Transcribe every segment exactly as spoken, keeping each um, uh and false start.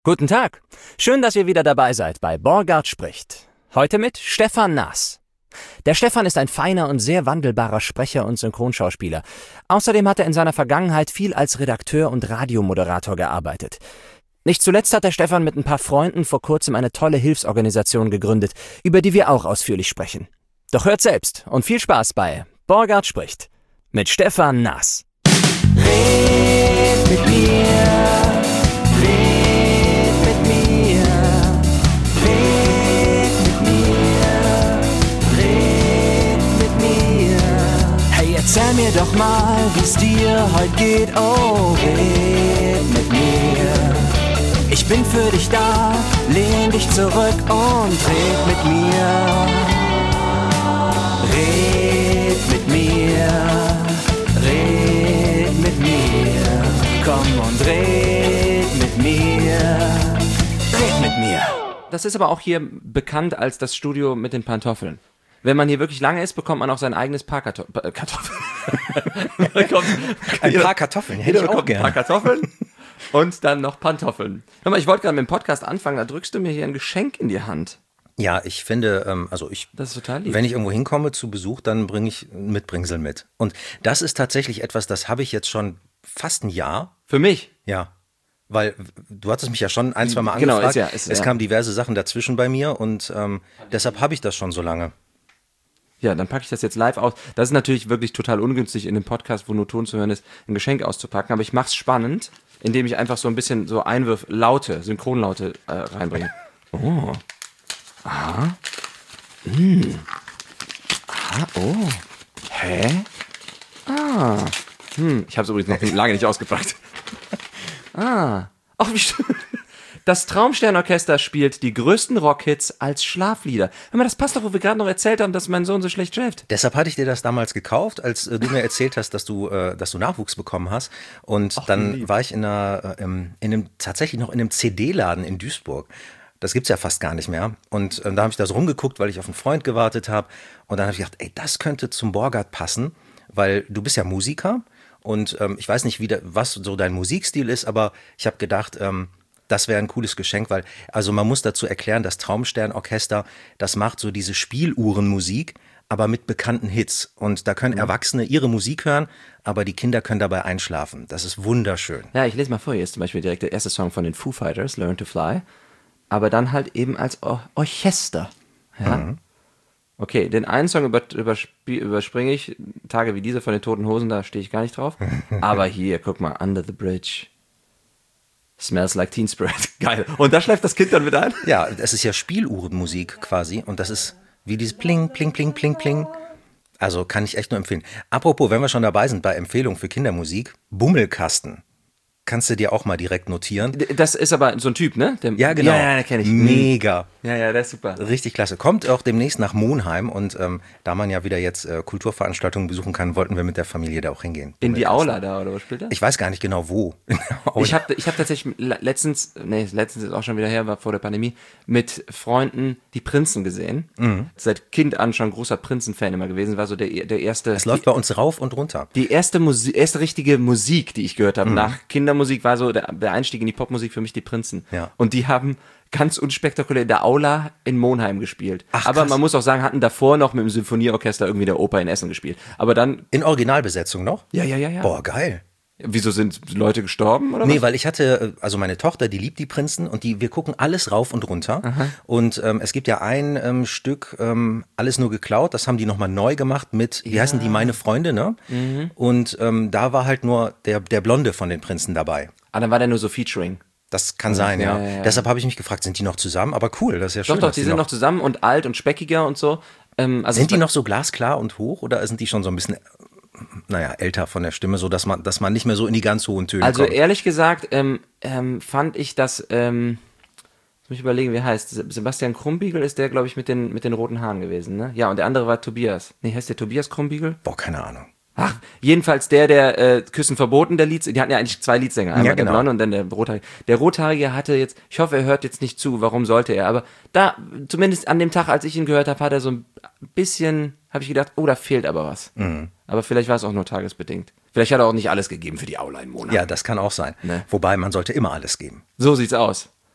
Guten Tag. Schön, dass ihr wieder dabei seid bei Borgard spricht. Heute mit Stefan Naas. Der Stefan ist ein feiner und sehr wandelbarer Sprecher und Synchronschauspieler. Außerdem hat er in seiner Vergangenheit viel als Redakteur und Radiomoderator gearbeitet. Nicht zuletzt hat der Stefan mit ein paar Freunden vor kurzem eine tolle Hilfsorganisation gegründet, über die wir auch ausführlich sprechen. Doch hört selbst und viel Spaß bei Borgard spricht mit Stefan Naas. Red mit mir, red mit mir, red mit mir, red mit mir. Hey, erzähl mir doch mal, wie's dir heute geht, oh, red mit mir. Ich bin für dich da, lehn dich zurück und red mit mir. Red mit mir, red mit mir. Komm und red mit mir, red mit mir. Das ist aber auch hier bekannt als das Studio mit den Pantoffeln. Wenn man hier wirklich lange ist, bekommt man auch sein eigenes Paar Kartoffeln. Ein paar Kartoffeln, hätte ich auch gerne. Ein paar Kartoffeln und dann noch Pantoffeln. Hör mal, ich wollte gerade mit dem Podcast anfangen, da drückst du mir hier ein Geschenk in die Hand. Ja, ich finde, ähm, also ich, Das ist total lieb. wenn ich irgendwo hinkomme zu Besuch, dann bringe ich ein Mitbringsel mit. Und das ist tatsächlich etwas, das habe ich jetzt schon fast ein Jahr. Für mich? Ja, weil du hattest mich ja schon ein, zwei Mal Genau, angefragt. ist ja- ist- es ja. kamen diverse Sachen dazwischen bei mir und ähm, deshalb habe ich das schon so lange. Ja, dann packe ich das jetzt live aus. Das ist natürlich wirklich total ungünstig in dem Podcast, wo nur Ton zu hören ist, ein Geschenk auszupacken. Aber ich mache es spannend, indem ich einfach so ein bisschen so Einwürfe, Laute, Synchronlaute äh, reinbringe. Oh. Aha. Hm. Aha, oh. Hä? Ah. Hm. Ich habe es übrigens noch lange nicht ausgepackt. Ah. Ach, wie schön. Das Traumsternorchester spielt die größten Rockhits als Schlaflieder. Hör mal, das passt doch, wo wir gerade noch erzählt haben, dass mein Sohn so schlecht schläft. Deshalb hatte ich dir das damals gekauft, als äh, du mir erzählt hast, dass du, äh, dass du Nachwuchs bekommen hast. Und dann war ich in einer, äh, im- in einem, tatsächlich noch in einem C D-Laden in Duisburg. Das gibt's ja fast gar nicht mehr. Und äh, da habe ich da so rumgeguckt, weil ich auf einen Freund gewartet habe. Und dann habe ich gedacht, ey, das könnte zum Borgard passen, weil du bist ja Musiker. Und ähm, ich weiß nicht, wie da, was so dein Musikstil ist, aber ich habe gedacht, ähm, das wäre ein cooles Geschenk, weil, also man muss dazu erklären, das Traumsternorchester, das macht so diese Spieluhrenmusik, aber mit bekannten Hits. Und da können Erwachsene ihre Musik hören, aber die Kinder können dabei einschlafen. Das ist wunderschön. Ja, ich lese mal vor. Hier ist zum Beispiel direkt der erste Song von den Foo Fighters, Learn to Fly. Aber dann halt eben als Or- Orchester. Ja. Mhm. Okay, den einen Song über, überspie- überspringe ich. Tage wie diese von den Toten Hosen, da stehe ich gar nicht drauf. Aber hier, guck mal, Under the Bridge. Smells like Teen Spirit. Geil. Und da schläft das Kind dann mit ein? Ja, es ist ja Spieluhrenmusik quasi und das ist wie dieses Pling, Pling, Pling, Pling, Pling. Also kann ich echt nur empfehlen. Apropos, wenn wir schon dabei sind bei Empfehlungen für Kindermusik, Bummelkasten. Kannst du dir auch mal direkt notieren. Das ist aber so ein Typ, ne? Der, Ja, genau. Ja, ja, den kenne ich. Mega. Ja, ja, der ist super. Richtig klasse. Kommt auch demnächst nach Monheim und ähm, da man ja wieder jetzt äh, Kulturveranstaltungen besuchen kann, wollten wir mit der Familie da auch hingehen. In die Bummelkasten. Aula da, oder wo spielt er? Ich weiß gar nicht genau wo. In der Aula. Ich habe ich hab tatsächlich le- letztens, nee, letztens ist auch schon wieder her, war vor der Pandemie, mit Freunden die Prinzen gesehen. Mhm. Seit Kind an schon großer Prinzen-Fan immer gewesen, war so der, der erste. Es läuft bei uns rauf und runter. Die erste Musik, erste richtige Musik, die ich gehört Mhm. habe, nach Kindermusik war so der, der Einstieg in die Popmusik für mich die Prinzen. Ja. Und die haben ganz unspektakulär in der Aula in Monheim gespielt. Ach, Aber krass. man muss auch sagen, hatten davor noch mit dem Symphonieorchester irgendwie der Oper in Essen gespielt. Aber dann, In Originalbesetzung noch? ja, ja, ja, ja. Boah, geil. Wieso sind Leute gestorben oder Nee, was? weil ich hatte, also meine Tochter, die liebt die Prinzen und die, wir gucken alles rauf und runter. Und ähm, es gibt ja ein ähm, Stück, ähm, alles nur geklaut, das haben die nochmal neu gemacht mit, wie heißen die, meine Freunde, ne? Und ähm, da war halt nur der, der Blonde von den Prinzen dabei. Ah, dann war der nur so Featuring. Das kann sein, ja. ja, ja, ja. Deshalb habe ich mich gefragt, sind die noch zusammen? Aber cool, das ist ja schön. Doch, doch, dass die sind noch zusammen und alt und speckiger und so. Ähm, also Sind die es war- noch so glasklar und hoch oder sind die schon so ein bisschen, äh, naja, älter von der Stimme, so dass man, dass man nicht mehr so in die ganz hohen Töne Also kommt? ehrlich gesagt, ähm, ähm, fand ich das, ähm, jetzt muss ich überlegen, wie heißt. Se- Sebastian Krumbiegel ist der, glaube ich, mit den, mit den roten Haaren gewesen, ne? Ja, und der andere war Tobias. Nee, heißt der Tobias Krumbiegel? Boah, keine Ahnung. Ach, jedenfalls der, der äh, Küssen verboten, der Lied, die hatten ja eigentlich zwei Liedsänger, einmal Ja, genau. der Blonde und dann der Rothaarige. Der Rothaarige hatte jetzt, ich hoffe, er hört jetzt nicht zu, warum sollte er, aber da, zumindest an dem Tag, als ich ihn gehört habe, hat er so ein bisschen, habe ich gedacht, oh, da fehlt aber was. Mhm. Aber vielleicht war es auch nur tagesbedingt. Vielleicht hat er auch nicht alles gegeben für die Aula im Monat. Ja, das kann auch sein. Ne. Wobei, man sollte immer alles geben. So sieht's aus.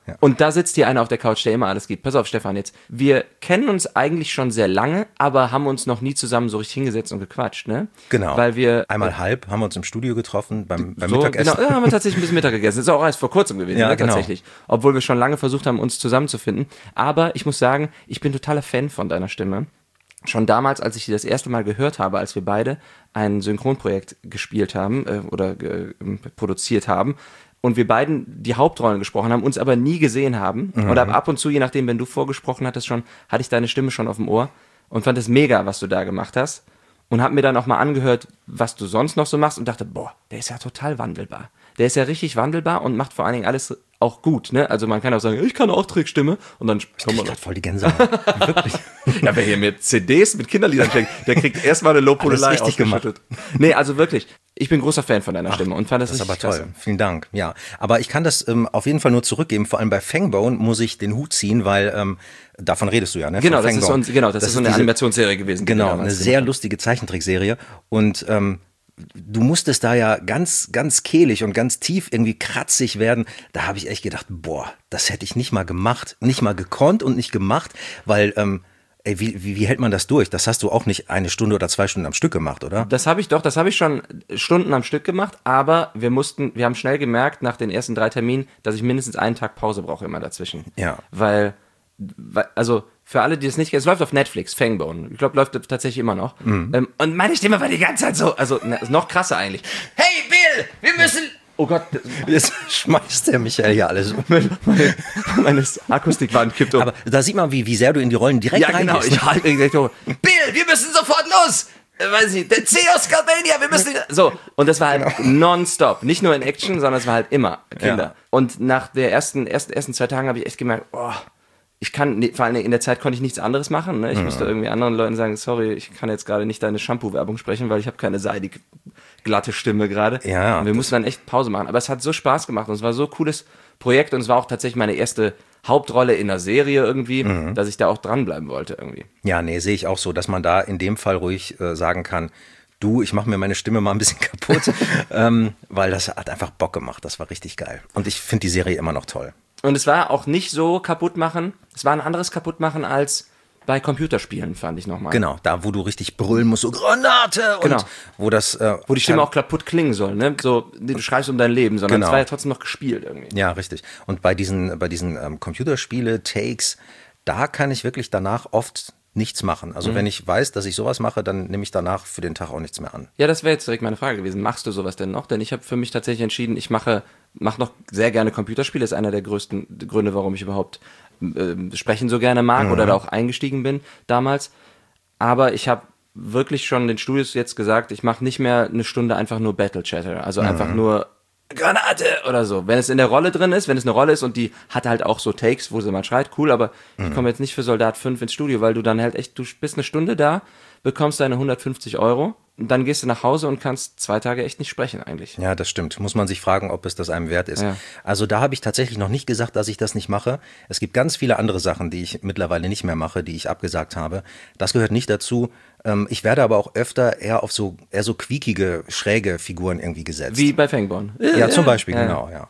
Ja. Und da sitzt hier einer auf der Couch, der immer alles gibt. Pass auf, Stefan, jetzt. Wir kennen uns eigentlich schon sehr lange, aber haben uns noch nie zusammen so richtig hingesetzt und gequatscht, ne? Genau. Weil wir... Einmal äh, halb haben wir uns im Studio getroffen, beim, beim so, Mittagessen. Genau, ja, haben wir tatsächlich ein bisschen Mittag gegessen. Das ist auch erst vor kurzem gewesen, ja, ne, genau. tatsächlich. Obwohl wir schon lange versucht haben, uns zusammenzufinden. Aber ich muss sagen, ich bin totaler Fan von deiner Stimme. Schon damals, als ich die das erste Mal gehört habe, als wir beide ein Synchronprojekt gespielt haben äh, oder äh, produziert haben, und wir beiden die Hauptrollen gesprochen haben, uns aber nie gesehen haben. Mhm. Und ab und zu, je nachdem, wenn du vorgesprochen hattest schon, hatte ich deine Stimme schon auf dem Ohr und fand es mega, was du da gemacht hast. Und habe mir dann auch mal angehört, was du sonst noch so machst und dachte, boah, der ist ja total wandelbar. Der ist ja richtig wandelbar und macht vor allen Dingen alles auch gut, ne? Also man kann auch sagen, ich kann auch Trickstimme und dann kommt man gerade voll die Gänsehaut. Wirklich. Ja, wer hier mit C Ds, mit Kinderliedern schenkt, der kriegt erstmal eine Lobhudelei richtig ausgeschüttet. Nee, also wirklich, ich bin großer Fan von deiner Stimme und fand das, das ist richtig aber toll. klasse. Vielen Dank. Ja, aber ich kann das ähm, auf jeden Fall nur zurückgeben. Vor allem bei Fangbone muss ich den Hut ziehen, weil ähm, davon redest du ja, ne? Genau, Von das ist, so, ein, genau, das, das ist so eine diese, Animationsserie gewesen. Genau, eine sehr lustige Zeichentrickserie und ähm, du musstest da ja ganz, ganz kehlig und ganz tief irgendwie kratzig werden. Da habe ich echt gedacht, boah, das hätte ich nicht mal gemacht, nicht mal gekonnt und nicht gemacht, weil, ähm, ey, wie, wie, wie hält man das durch? Das hast du auch nicht eine Stunde oder zwei Stunden am Stück gemacht, oder? Das habe ich doch, das habe ich schon Stunden am Stück gemacht, aber wir mussten, wir haben schnell gemerkt nach den ersten drei Terminen, dass ich mindestens einen Tag Pause brauche immer dazwischen. Ja. Weil, weil also für alle, die es nicht kennen, es läuft auf Netflix, Fangbone. Ich glaube, läuft tatsächlich immer noch. Mhm. Ähm, und meine Stimme war die ganze Zeit so, also na, noch krasser eigentlich. Hey Bill, wir müssen... Oh Gott. Jetzt schmeißt der Michael hier alles um. Meine, meine Akustikwand kippt um. Aber da sieht man, wie, wie sehr du in die Rollen direkt ja, genau. reingehst. Ich halte direkt so, Bill, wir müssen sofort los! Äh, weiß ich, der C O Scalvania, wir müssen... So, und das war halt genau. nonstop. Nicht nur in Action, sondern es war halt immer Kinder. Ja. Und nach der ersten, ersten, ersten zwei Tagen habe ich echt gemerkt, oh, ich kann, vor allem in der Zeit konnte ich nichts anderes machen. Ne? Ich mhm. musste irgendwie anderen Leuten sagen, sorry, ich kann jetzt gerade nicht deine Shampoo-Werbung sprechen, weil ich habe keine seidig glatte Stimme gerade. Ja, und wir mussten dann echt Pause machen. Aber es hat so Spaß gemacht und es war so ein cooles Projekt und es war auch tatsächlich meine erste Hauptrolle in einer Serie irgendwie, mhm. dass ich da auch dranbleiben wollte irgendwie. Ja, nee, sehe ich auch so, dass man da in dem Fall ruhig äh, sagen kann, du, ich mache mir meine Stimme mal ein bisschen kaputt, ähm, weil das hat einfach Bock gemacht, das war richtig geil. Und ich finde die Serie immer noch toll. Und es war auch nicht so kaputt machen, es war ein anderes kaputtmachen als bei Computerspielen, fand ich nochmal. Genau, da wo du richtig brüllen musst, so Granate und genau. wo das... Äh, wo die Stimme auch kaputt klingen soll, ne? So, du schreibst um dein Leben, sondern genau. es war ja trotzdem noch gespielt irgendwie. Ja, richtig. Und bei diesen, bei diesen ähm, Computerspiele-Takes, da kann ich wirklich danach oft nichts machen. Also mhm. wenn ich weiß, dass ich sowas mache, dann nehme ich danach für den Tag auch nichts mehr an. Ja, das wäre jetzt direkt meine Frage gewesen. Machst du sowas denn noch? Denn ich habe für mich tatsächlich entschieden, ich mache, mache noch sehr gerne Computerspiele. Das ist einer der größten Gründe, warum ich überhaupt äh, Sprechen so gerne mag mhm. oder da auch eingestiegen bin damals. Aber ich habe wirklich schon den Studios jetzt gesagt, ich mache nicht mehr eine Stunde einfach nur Battle Chatter. Also mhm. einfach nur Granate oder so. Wenn es in der Rolle drin ist, wenn es eine Rolle ist und die hat halt auch so Takes, wo sie mal schreit, cool, aber mhm. ich komme jetzt nicht für Soldat fünf ins Studio, weil du dann halt echt, du bist eine Stunde da, bekommst deine hundertfünfzig Euro und dann gehst du nach Hause und kannst zwei Tage echt nicht sprechen eigentlich. Ja, das stimmt. Muss man sich fragen, ob es das einem wert ist. Ja. Also da habe ich tatsächlich noch nicht gesagt, dass ich das nicht mache. Es gibt ganz viele andere Sachen, die ich mittlerweile nicht mehr mache, die ich abgesagt habe. Das gehört nicht dazu. Ich werde aber auch öfter eher auf so eher so quiekige, schräge Figuren irgendwie gesetzt. Wie bei Fangbone. Ja, zum Beispiel, ja. genau, ja.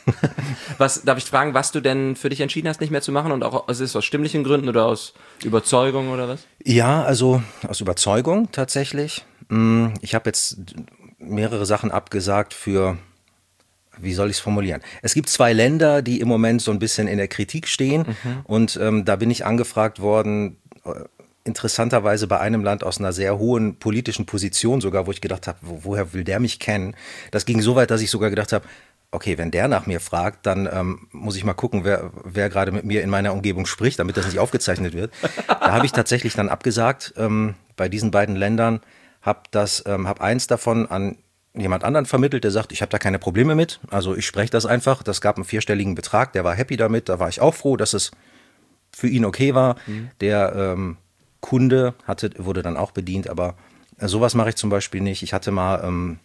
Was, darf ich fragen, was du denn für dich entschieden hast, nicht mehr zu machen? Und auch, also ist es aus stimmlichen Gründen oder aus Überzeugung oder was? Ja, also aus Überzeugung tatsächlich. Ich habe jetzt mehrere Sachen abgesagt für, wie soll ich es formulieren? Es gibt zwei Länder, die im Moment so ein bisschen in der Kritik stehen. Mhm. Und ähm, da bin ich angefragt worden, interessanterweise bei einem Land aus einer sehr hohen politischen Position sogar, wo ich gedacht habe, wo, woher will der mich kennen? Das ging so weit, dass ich sogar gedacht habe, okay, wenn der nach mir fragt, dann ähm, muss ich mal gucken, wer, wer gerade mit mir in meiner Umgebung spricht, damit das nicht aufgezeichnet wird. Da habe ich tatsächlich dann abgesagt ähm, bei diesen beiden Ländern, habe das, ähm, habe eins davon an jemand anderen vermittelt, der sagt, ich habe da keine Probleme mit, also ich spreche das einfach. Das gab einen vierstelligen Betrag, der war happy damit, da war ich auch froh, dass es für ihn okay war. Mhm. Der ähm, Kunde hatte, wurde dann auch bedient, aber äh, sowas mache ich zum Beispiel nicht. Ich hatte mal, ähm,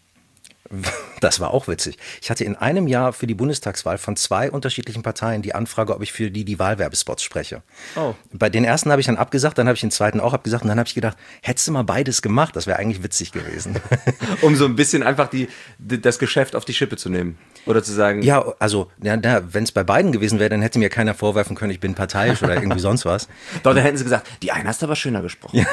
das war auch witzig, ich hatte in einem Jahr für die Bundestagswahl von zwei unterschiedlichen Parteien die Anfrage, ob ich für die die Wahlwerbespots spreche. Oh. Bei den ersten habe ich dann abgesagt, dann habe ich den zweiten auch abgesagt und dann habe ich gedacht, hättest du mal beides gemacht, das wäre eigentlich witzig gewesen. Um so ein bisschen einfach die, die, das Geschäft auf die Schippe zu nehmen. Oder zu sagen... Ja, also, ja, ja, wenn es bei beiden gewesen wäre, dann hätte mir keiner vorwerfen können, ich bin parteiisch oder irgendwie sonst was. Doch, dann hätten sie gesagt, die eine hast du aber schöner gesprochen.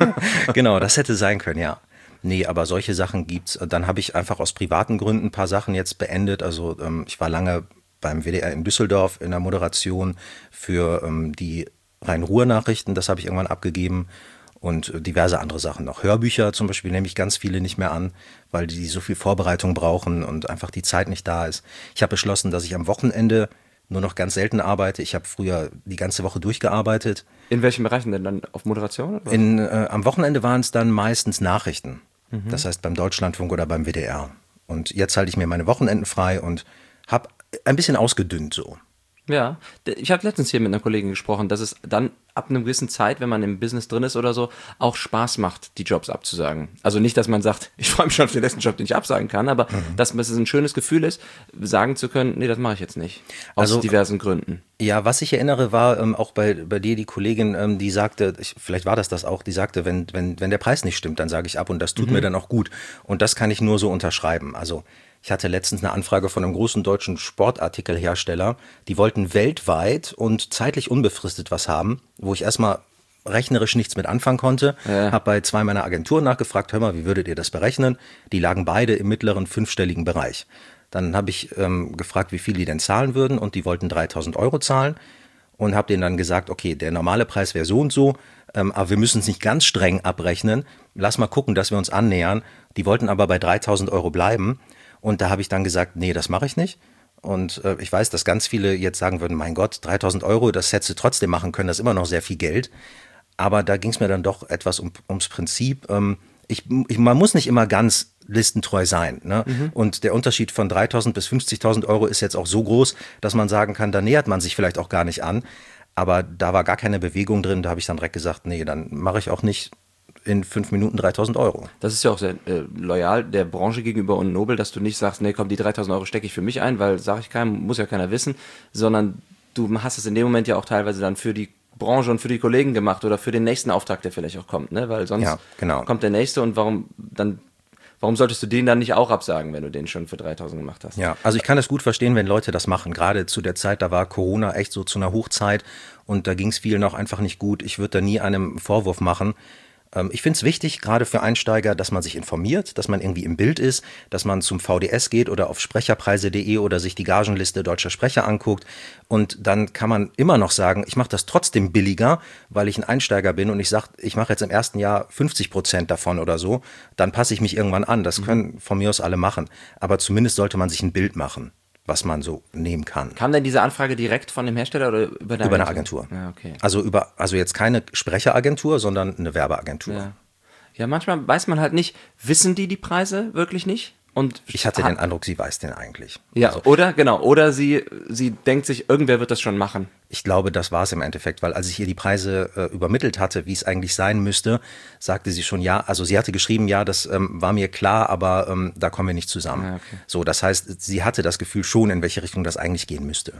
Genau, das hätte sein können, ja. Nee, aber solche Sachen gibt's. Dann habe ich einfach aus privaten Gründen ein paar Sachen jetzt beendet. Also ähm, ich war lange beim W D R in Düsseldorf in der Moderation für ähm, die Rhein-Ruhr-Nachrichten. Das habe ich irgendwann abgegeben. Und diverse andere Sachen noch. Hörbücher zum Beispiel nehme ich ganz viele nicht mehr an, weil die so viel Vorbereitung brauchen und einfach die Zeit nicht da ist. Ich habe beschlossen, dass ich am Wochenende nur noch ganz selten arbeite. Ich habe früher die ganze Woche durchgearbeitet. In welchen Bereichen denn dann? Auf Moderation? Oder? In, äh, am Wochenende waren es dann meistens Nachrichten. Mhm. Das heißt beim Deutschlandfunk oder beim W D R. Und jetzt halte ich mir meine Wochenenden frei und habe ein bisschen ausgedünnt so. Ja, ich habe letztens hier mit einer Kollegin gesprochen, dass es dann ab einer gewissen Zeit, wenn man im Business drin ist oder so, auch Spaß macht, die Jobs abzusagen. Also nicht, dass man sagt, ich freue mich schon auf den nächsten Job, den ich absagen kann, aber mhm. dass es ein schönes Gefühl ist, sagen zu können, nee, das mache ich jetzt nicht. Aus also, diversen Gründen. Ja, was ich erinnere, war ähm, auch bei, bei dir die Kollegin, ähm, die sagte, ich, vielleicht war das das auch, die sagte, wenn, wenn, wenn der Preis nicht stimmt, dann sage ich ab und das tut mhm. mir dann auch gut. Und das kann ich nur so unterschreiben. Also ich hatte letztens eine Anfrage von einem großen deutschen Sportartikelhersteller. Die wollten weltweit und zeitlich unbefristet was haben, wo ich erstmal rechnerisch nichts mit anfangen konnte. Ja. Habe bei zwei meiner Agenturen nachgefragt, hör mal, wie würdet ihr das berechnen? Die lagen beide im mittleren fünfstelligen Bereich. Dann habe ich ähm, gefragt, wie viel die denn zahlen würden und die wollten dreitausend Euro zahlen und habe denen dann gesagt, okay, der normale Preis wäre so und so, ähm, aber wir müssen es nicht ganz streng abrechnen. Lass mal gucken, dass wir uns annähern. Die wollten aber bei dreitausend Euro bleiben. Und da habe ich dann gesagt, nee, das mache ich nicht. Und äh, ich weiß, dass ganz viele jetzt sagen würden, mein Gott, dreitausend Euro, das hättest du trotzdem machen können, das ist immer noch sehr viel Geld. Aber da ging es mir dann doch etwas um, ums Prinzip. Ähm, ich, ich, man muss nicht immer ganz listentreu sein. Ne? Mhm. Und der Unterschied von dreitausend bis fünfzigtausend Euro ist jetzt auch so groß, dass man sagen kann, da nähert man sich vielleicht auch gar nicht an. Aber da war gar keine Bewegung drin, da habe ich dann direkt gesagt, nee, dann mache ich auch nicht in fünf Minuten dreitausend Euro. Das ist ja auch sehr äh, loyal der Branche gegenüber und nobel, dass du nicht sagst, nee, komm, die dreitausend Euro stecke ich für mich ein, weil, sage ich keinem, muss ja keiner wissen, sondern du hast es in dem Moment ja auch teilweise dann für die Branche und für die Kollegen gemacht oder für den nächsten Auftrag, der vielleicht auch kommt, ne? Weil sonst ja, genau. kommt der nächste und warum dann Warum solltest du den dann nicht auch absagen, wenn du den schon für dreitausend gemacht hast? Ja, also ich kann das gut verstehen, wenn Leute das machen. Gerade zu der Zeit, da war Corona echt so zu einer Hochzeit und da ging es vielen auch einfach nicht gut. Ich würde da nie einem Vorwurf machen. Ich finde es wichtig, gerade für Einsteiger, dass man sich informiert, dass man irgendwie im Bild ist, dass man zum V D S geht oder auf sprecherpreise punkt de oder sich die Gagenliste deutscher Sprecher anguckt. Und dann kann man immer noch sagen, ich mache das trotzdem billiger, weil ich ein Einsteiger bin und ich sage, ich mache jetzt im ersten Jahr fünfzig Prozent davon oder so. Dann passe ich mich irgendwann an. Das können von mir aus alle machen. Aber zumindest sollte man sich ein Bild machen, was man so nehmen kann. Kam denn diese Anfrage direkt von dem Hersteller oder über eine Über eine Agentur. Ja, okay. Also über, also jetzt keine Sprecheragentur, sondern eine Werbeagentur. Ja. ja, manchmal weiß man halt nicht, wissen die die Preise wirklich nicht? Und ich hatte den Eindruck, sie weiß den eigentlich. Ja, also, oder? Genau. Oder sie, sie denkt sich, irgendwer wird das schon machen. Ich glaube, das war es im Endeffekt, weil als ich ihr die Preise äh, übermittelt hatte, wie es eigentlich sein müsste, sagte sie schon ja. Also sie hatte geschrieben, ja, das ähm, war mir klar, aber ähm, da kommen wir nicht zusammen. Ja, okay. So, das heißt, sie hatte das Gefühl schon, in welche Richtung das eigentlich gehen müsste.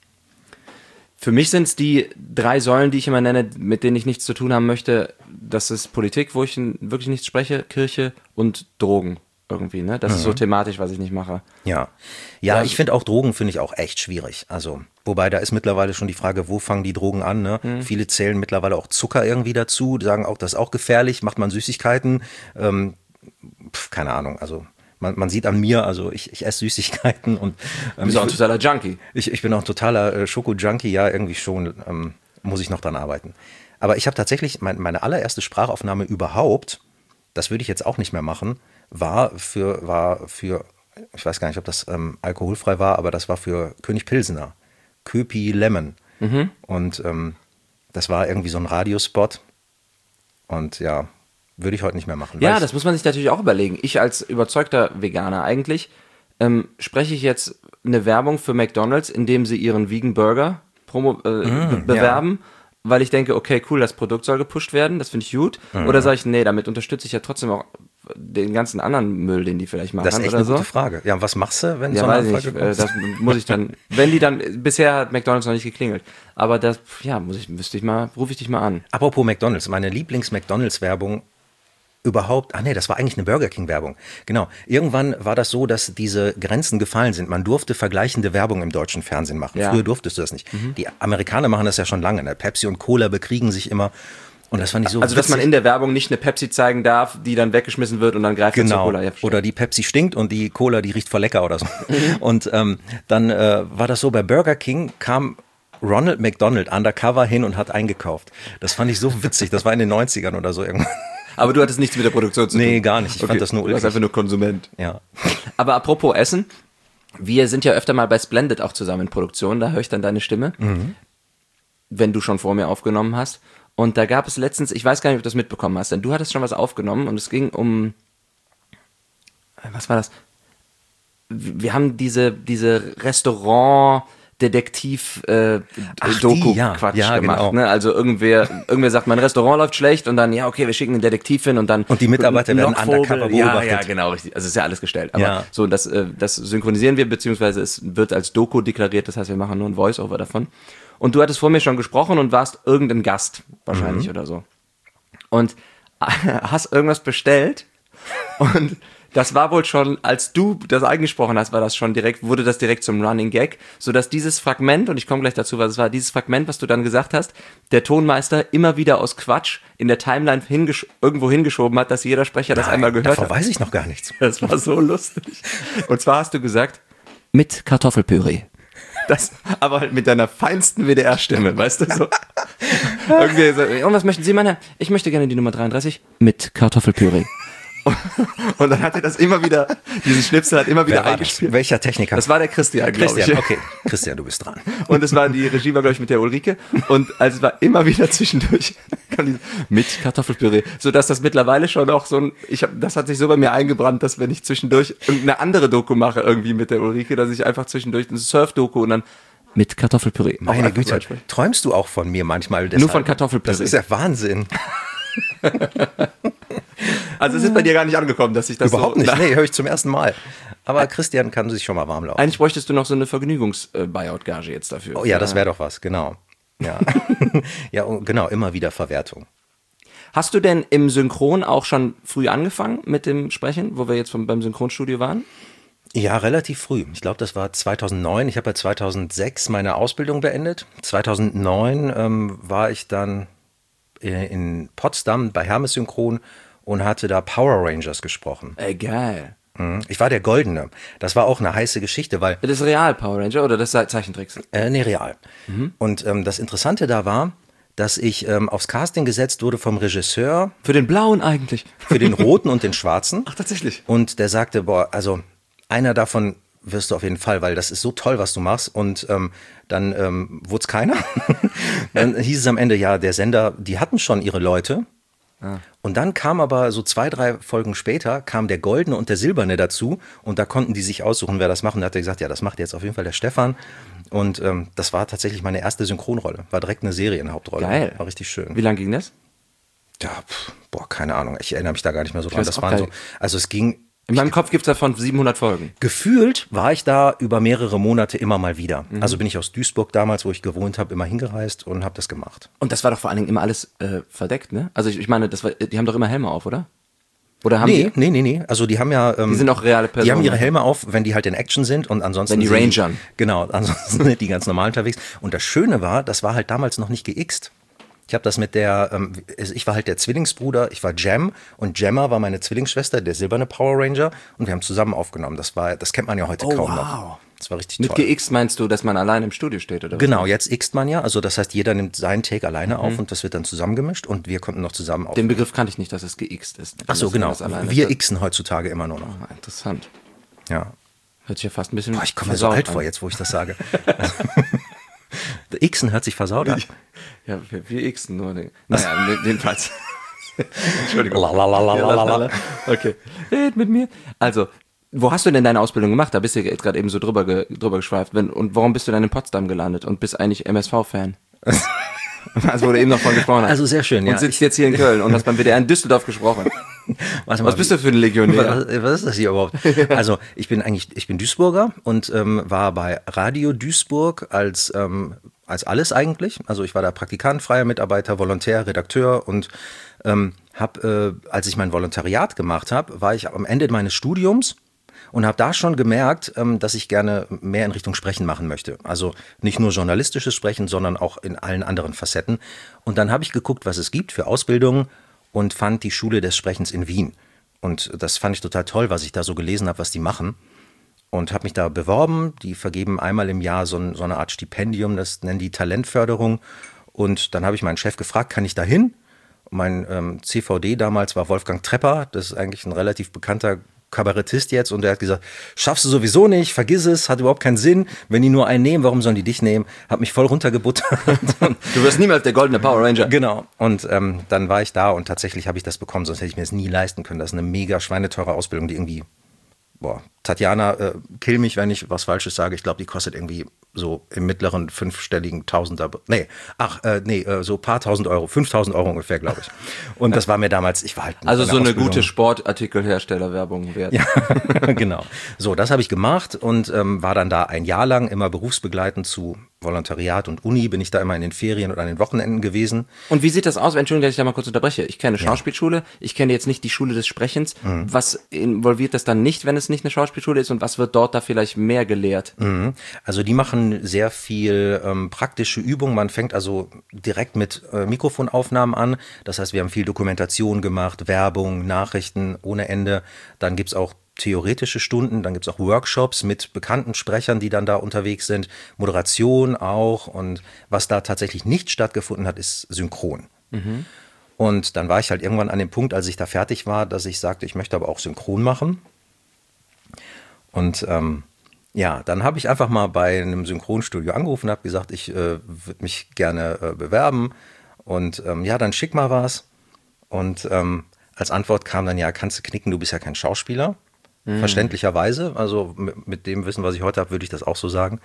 Für mich sind es die drei Säulen, die ich immer nenne, mit denen ich nichts zu tun haben möchte. Das ist Politik, wo ich wirklich nichts spreche, Kirche und Drogen. Irgendwie, ne? Das mhm. ist so thematisch, was ich nicht mache. Ja, ja, ja ich finde auch Drogen finde ich auch echt schwierig. Also, wobei da ist mittlerweile schon die Frage, wo fangen die Drogen an? Ne? Mhm. Viele zählen mittlerweile auch Zucker irgendwie dazu, die sagen auch, das ist auch gefährlich, macht man Süßigkeiten. Ähm, pf, keine Ahnung, also man, man sieht an mir, also ich, ich esse Süßigkeiten und ähm, du bist auch ein totaler Junkie. Ich, ich bin auch ein totaler äh, Schoko-Junkie, ja, irgendwie schon, ähm, muss ich noch dran arbeiten. Aber ich habe tatsächlich mein, meine allererste Sprachaufnahme überhaupt, das würde ich jetzt auch nicht mehr machen, war für, war für, ich weiß gar nicht, ob das ähm, alkoholfrei war, aber das war für König Pilsener, Köpi Lemon. Mhm. Und ähm, das war irgendwie so ein Radiospot. Und ja, würde ich heute nicht mehr machen. Ja, das muss man sich natürlich auch überlegen. Ich als überzeugter Veganer eigentlich, ähm, spreche ich jetzt eine Werbung für McDonald's, indem sie ihren Vegan Burger promo, äh, mm, be- bewerben, ja. Weil ich denke, okay, cool, das Produkt soll gepusht werden, das finde ich gut. Mhm. Oder sage ich, nee, damit unterstütze ich ja trotzdem auch den ganzen anderen Müll, den die vielleicht machen. Das ist echt oder eine so. gute Frage. Ja, was machst du, wenn ja, so eine weiß Anfrage nicht, kommt? Das muss ich dann, wenn die dann, bisher hat McDonald's noch nicht geklingelt. Aber das, ja, muss ich, müsste ich mal, rufe ich dich mal an. Apropos McDonald's, meine Lieblings-McDonald's-Werbung überhaupt, ah nee, das war eigentlich eine Burger King Werbung. Genau. Irgendwann war das so, dass diese Grenzen gefallen sind. Man durfte vergleichende Werbung im deutschen Fernsehen machen. Ja. Früher durftest du das nicht. Mhm. Die Amerikaner machen das ja schon lange. Ne? Pepsi und Cola bekriegen sich immer. Und das fand ich so Also, dass man in der Werbung nicht eine Pepsi zeigen darf, die dann weggeschmissen wird und dann greift man zur genau. Cola. Ja, oder die Pepsi stinkt und die Cola, die riecht voll lecker oder so. Mhm. Und ähm, dann äh, war das so, bei Burger King kam Ronald McDonald undercover hin und hat eingekauft. Das fand ich so witzig. Das war in den neunzigern oder so irgendwann. Aber du hattest nichts mit der Produktion zu tun? Nee, gar nicht. Ich okay. fand das nur ulkig. Du warst einfach nur Konsument. Ja. Aber apropos Essen, wir sind ja öfter mal bei Splendid auch zusammen in Produktion, da höre ich dann deine Stimme, mhm. wenn du schon vor mir aufgenommen hast. Und da gab es letztens, ich weiß gar nicht, ob du das mitbekommen hast, denn du hattest schon was aufgenommen und es ging um, was war das? Wir haben diese, diese Restaurant- Detektiv-Doku-Quatsch äh, ja, ja, gemacht. Genau. Ne? Also irgendwer, irgendwer sagt, mein Restaurant läuft schlecht und dann, ja, okay, wir schicken einen Detektiv hin und dann... Und die Mitarbeiter werden undercover beobachtet. Ja, ja, genau, richtig. Also es ist ja alles gestellt. Aber ja. so, das, das synchronisieren wir, beziehungsweise es wird als Doku deklariert, das heißt, wir machen nur ein Voice-Over davon. Und du hattest vor mir schon gesprochen und warst irgendein Gast, wahrscheinlich, mhm. oder so. Und hast irgendwas bestellt und... Das war wohl schon, als du das eingesprochen hast, war das schon direkt, wurde das direkt zum Running Gag, sodass dieses Fragment, und ich komme gleich dazu, was es war, dieses Fragment, was du dann gesagt hast, der Tonmeister immer wieder aus Quatsch in der Timeline hingesch- irgendwo hingeschoben hat, dass jeder Sprecher das Nein, einmal gehört davon hat. weiß ich noch gar nichts. Das war so lustig. Und zwar hast du gesagt, mit Kartoffelpüree. Das, aber halt mit deiner feinsten W D R-Stimme, weißt du, so. Irgendwie so, und was möchten Sie, meine Herren? Ich möchte gerne die Nummer dreiunddreißig mit Kartoffelpüree. Und dann hat er das immer wieder, diesen Schnipsel hat immer wieder eingespielt. Das? Welcher Techniker? Das war der Christian, glaube ich. Christian, okay. Christian, du bist dran. Und es war, die Regie war, glaube ich, mit der Ulrike. Und also es war immer wieder zwischendurch mit Kartoffelpüree. Sodass das mittlerweile schon auch so ein, ich hab, das hat sich so bei mir eingebrannt, dass wenn ich zwischendurch irgendeine andere Doku mache, irgendwie mit der Ulrike, dass ich einfach zwischendurch eine Surf-Doku und dann mit Kartoffelpüree. Meine Güte, träumst du auch von mir manchmal? Deshalb? Nur von Kartoffelpüree. Das ist ja Wahnsinn. Also es ist bei dir gar nicht angekommen, dass ich das Überhaupt so... nicht, nee, höre ich zum ersten Mal. Aber Christian kann sich schon mal warm laufen. Eigentlich bräuchtest du noch so eine Vergnügungs-Buyout-Gage jetzt dafür. Oh ja, das wäre doch was, genau. Ja. Ja, genau, immer wieder Verwertung. Hast du denn im Synchron auch schon früh angefangen mit dem Sprechen, wo wir jetzt vom, beim Synchronstudio waren? Ja, relativ früh. Ich glaube, das war zweitausendneun. Ich habe ja zweitausendsechs meine Ausbildung beendet. zweitausendneun ähm, war ich dann in Potsdam bei Hermes Synchron und hatte da Power Rangers gesprochen. Ey, geil. Ich war der Goldene. Das war auch eine heiße Geschichte, weil... Das ist real Power Ranger oder das Zeichentricks? Äh, nee, real. Mhm. Und ähm, das Interessante da war, dass ich ähm, aufs Casting gesetzt wurde vom Regisseur. Für den Blauen eigentlich. Für den Roten und den Schwarzen. Ach, tatsächlich. Und der sagte, boah, also einer davon wirst du auf jeden Fall, weil das ist so toll, was du machst. Und ähm, dann ähm, wurde es keiner. Dann hieß es am Ende, ja, der Sender, die hatten schon ihre Leute. Ah. Und dann kam aber so zwei, drei Folgen später, kam der Goldene und der Silberne dazu. Und da konnten die sich aussuchen, wer das macht. Und da hat er gesagt, ja, das macht jetzt auf jeden Fall der Stefan. Und ähm, das war tatsächlich meine erste Synchronrolle. War direkt eine Serienhauptrolle. Geil. War richtig schön. Wie lang ging das? Ja, pff, boah, keine Ahnung. Ich erinnere mich da gar nicht mehr so dran. Das waren so, also es ging... In meinem Kopf gibt es davon siebenhundert Folgen. Gefühlt war ich da über mehrere Monate immer mal wieder. Mhm. Also bin ich aus Duisburg damals, wo ich gewohnt habe, immer hingereist und habe das gemacht. Und das war doch vor allen Dingen immer alles äh, verdeckt, ne? Also ich, ich meine, das war, die haben doch immer Helme auf, oder? Oder haben nee, die? nee, nee, nee. Also die haben ja... Ähm, die sind auch reale Personen. Die haben ihre Helme auf, wenn die halt in Action sind und ansonsten... Wenn die Rangern. Genau, ansonsten sind die ganz normal unterwegs. Und das Schöne war, das war halt damals noch nicht geixt. Ich habe das mit der, ähm, ich war halt der Zwillingsbruder, ich war Jem und Gemma war meine Zwillingsschwester, der silberne Power Ranger und wir haben zusammen aufgenommen. Das war, das kennt man ja heute oh, kaum wow. noch. Das war richtig mit toll. Mit geixt meinst du, dass man allein im Studio steht, oder was? Genau, jetzt ixt man ja, also das heißt, jeder nimmt seinen Take alleine auf mhm. und das wird dann zusammengemischt und wir konnten noch zusammen aufnehmen. Den Begriff kannte ich nicht, dass es geixt ist. Ach so, genau. Wir xen heutzutage immer nur noch. Oh, interessant. Ja. Hört sich ja fast ein bisschen Boah, ich komme mir so alt an. vor jetzt, wo ich das sage. Xen hört sich versaut an. Ja, wir, wir Xen nur. Den, naja, jedenfalls. Entschuldigung. Lalalala. Okay. Red mit mir. Also, wo hast du denn deine Ausbildung gemacht? Da bist du jetzt gerade eben so drüber, ge, drüber geschweift. Wenn, und warum bist du dann in Potsdam gelandet und bist eigentlich M S V-Fan? Also, wo du eben noch von gesprochen hast. Also, sehr schön, ja. Und sitzt jetzt hier in Köln und hast beim W D R in Düsseldorf gesprochen. Warte Was mal, bist du für ein Legionär? Was, was ist das hier überhaupt? Also ich bin eigentlich, ich bin Duisburger und ähm, war bei Radio Duisburg als, ähm, als alles eigentlich. Also ich war da Praktikant, freier Mitarbeiter, Volontär, Redakteur und ähm, hab, äh, als ich mein Volontariat gemacht habe, war ich am Ende meines Studiums und habe da schon gemerkt, ähm, dass ich gerne mehr in Richtung Sprechen machen möchte. Also nicht nur journalistisches Sprechen, sondern auch in allen anderen Facetten. Und dann habe ich geguckt, was es gibt für Ausbildungen und fand die Schule des Sprechens in Wien. Und das fand ich total toll, was ich da so gelesen habe, was die machen. Und habe mich da beworben. Die vergeben einmal im Jahr so, ein, so eine Art Stipendium, das nennen die Talentförderung. Und dann habe ich meinen Chef gefragt, kann ich da hin? Mein ähm, C V D damals war Wolfgang Trepper, das ist eigentlich ein relativ bekannter Kabarettist jetzt, und der hat gesagt, schaffst du sowieso nicht, vergiss es, hat überhaupt keinen Sinn, wenn die nur einen nehmen, warum sollen die dich nehmen? Hat mich voll runtergebuttert. Du wirst niemals der goldene Power Ranger. Genau, und ähm, dann war ich da und tatsächlich habe ich das bekommen, sonst hätte ich mir das nie leisten können. Das ist eine mega schweineteure Ausbildung, die irgendwie, boah, Tatjana, äh, kill mich, wenn ich was Falsches sage, ich glaube, die kostet irgendwie so im mittleren fünfstelligen Tausender, nee, ach, äh, nee, äh, so paar tausend Euro, fünftausend Euro ungefähr, glaube ich. Und das war mir damals, ich war halt... Also so eine Ausbildung. gute Sportartikelherstellerwerbung wert. Ja, genau. So, das habe ich gemacht und ähm, war dann da ein Jahr lang immer berufsbegleitend zu Volontariat und Uni, bin ich da immer in den Ferien oder an den Wochenenden gewesen. Und wie sieht das aus? Entschuldigung, dass ich da mal kurz unterbreche. Ich kenne eine Schauspielschule, ich kenne jetzt nicht die Schule des Sprechens. Mhm. Was involviert das dann nicht, wenn es nicht eine Schauspielschule ist, und was wird dort da vielleicht mehr gelehrt? Mhm. Also die machen sehr viel ähm, praktische Übungen. Man fängt also direkt mit äh, Mikrofonaufnahmen an. Das heißt, wir haben viel Dokumentation gemacht, Werbung, Nachrichten ohne Ende. Dann gibt's auch theoretische Stunden, dann gibt's auch Workshops mit bekannten Sprechern, die dann da unterwegs sind, Moderation auch, und was da tatsächlich nicht stattgefunden hat, ist Synchron. Mhm. Und dann war ich halt irgendwann an dem Punkt, als ich da fertig war, dass ich sagte, ich möchte aber auch Synchron machen. Und ähm, ja, dann habe ich einfach mal bei einem Synchronstudio angerufen und habe gesagt, ich äh, würde mich gerne äh, bewerben, und ähm, ja, dann schick mal was. Und ähm, als Antwort kam dann, ja, kannst du knicken, du bist ja kein Schauspieler. Mhm. Verständlicherweise, also mit, mit dem Wissen, was ich heute habe, würde ich das auch so sagen.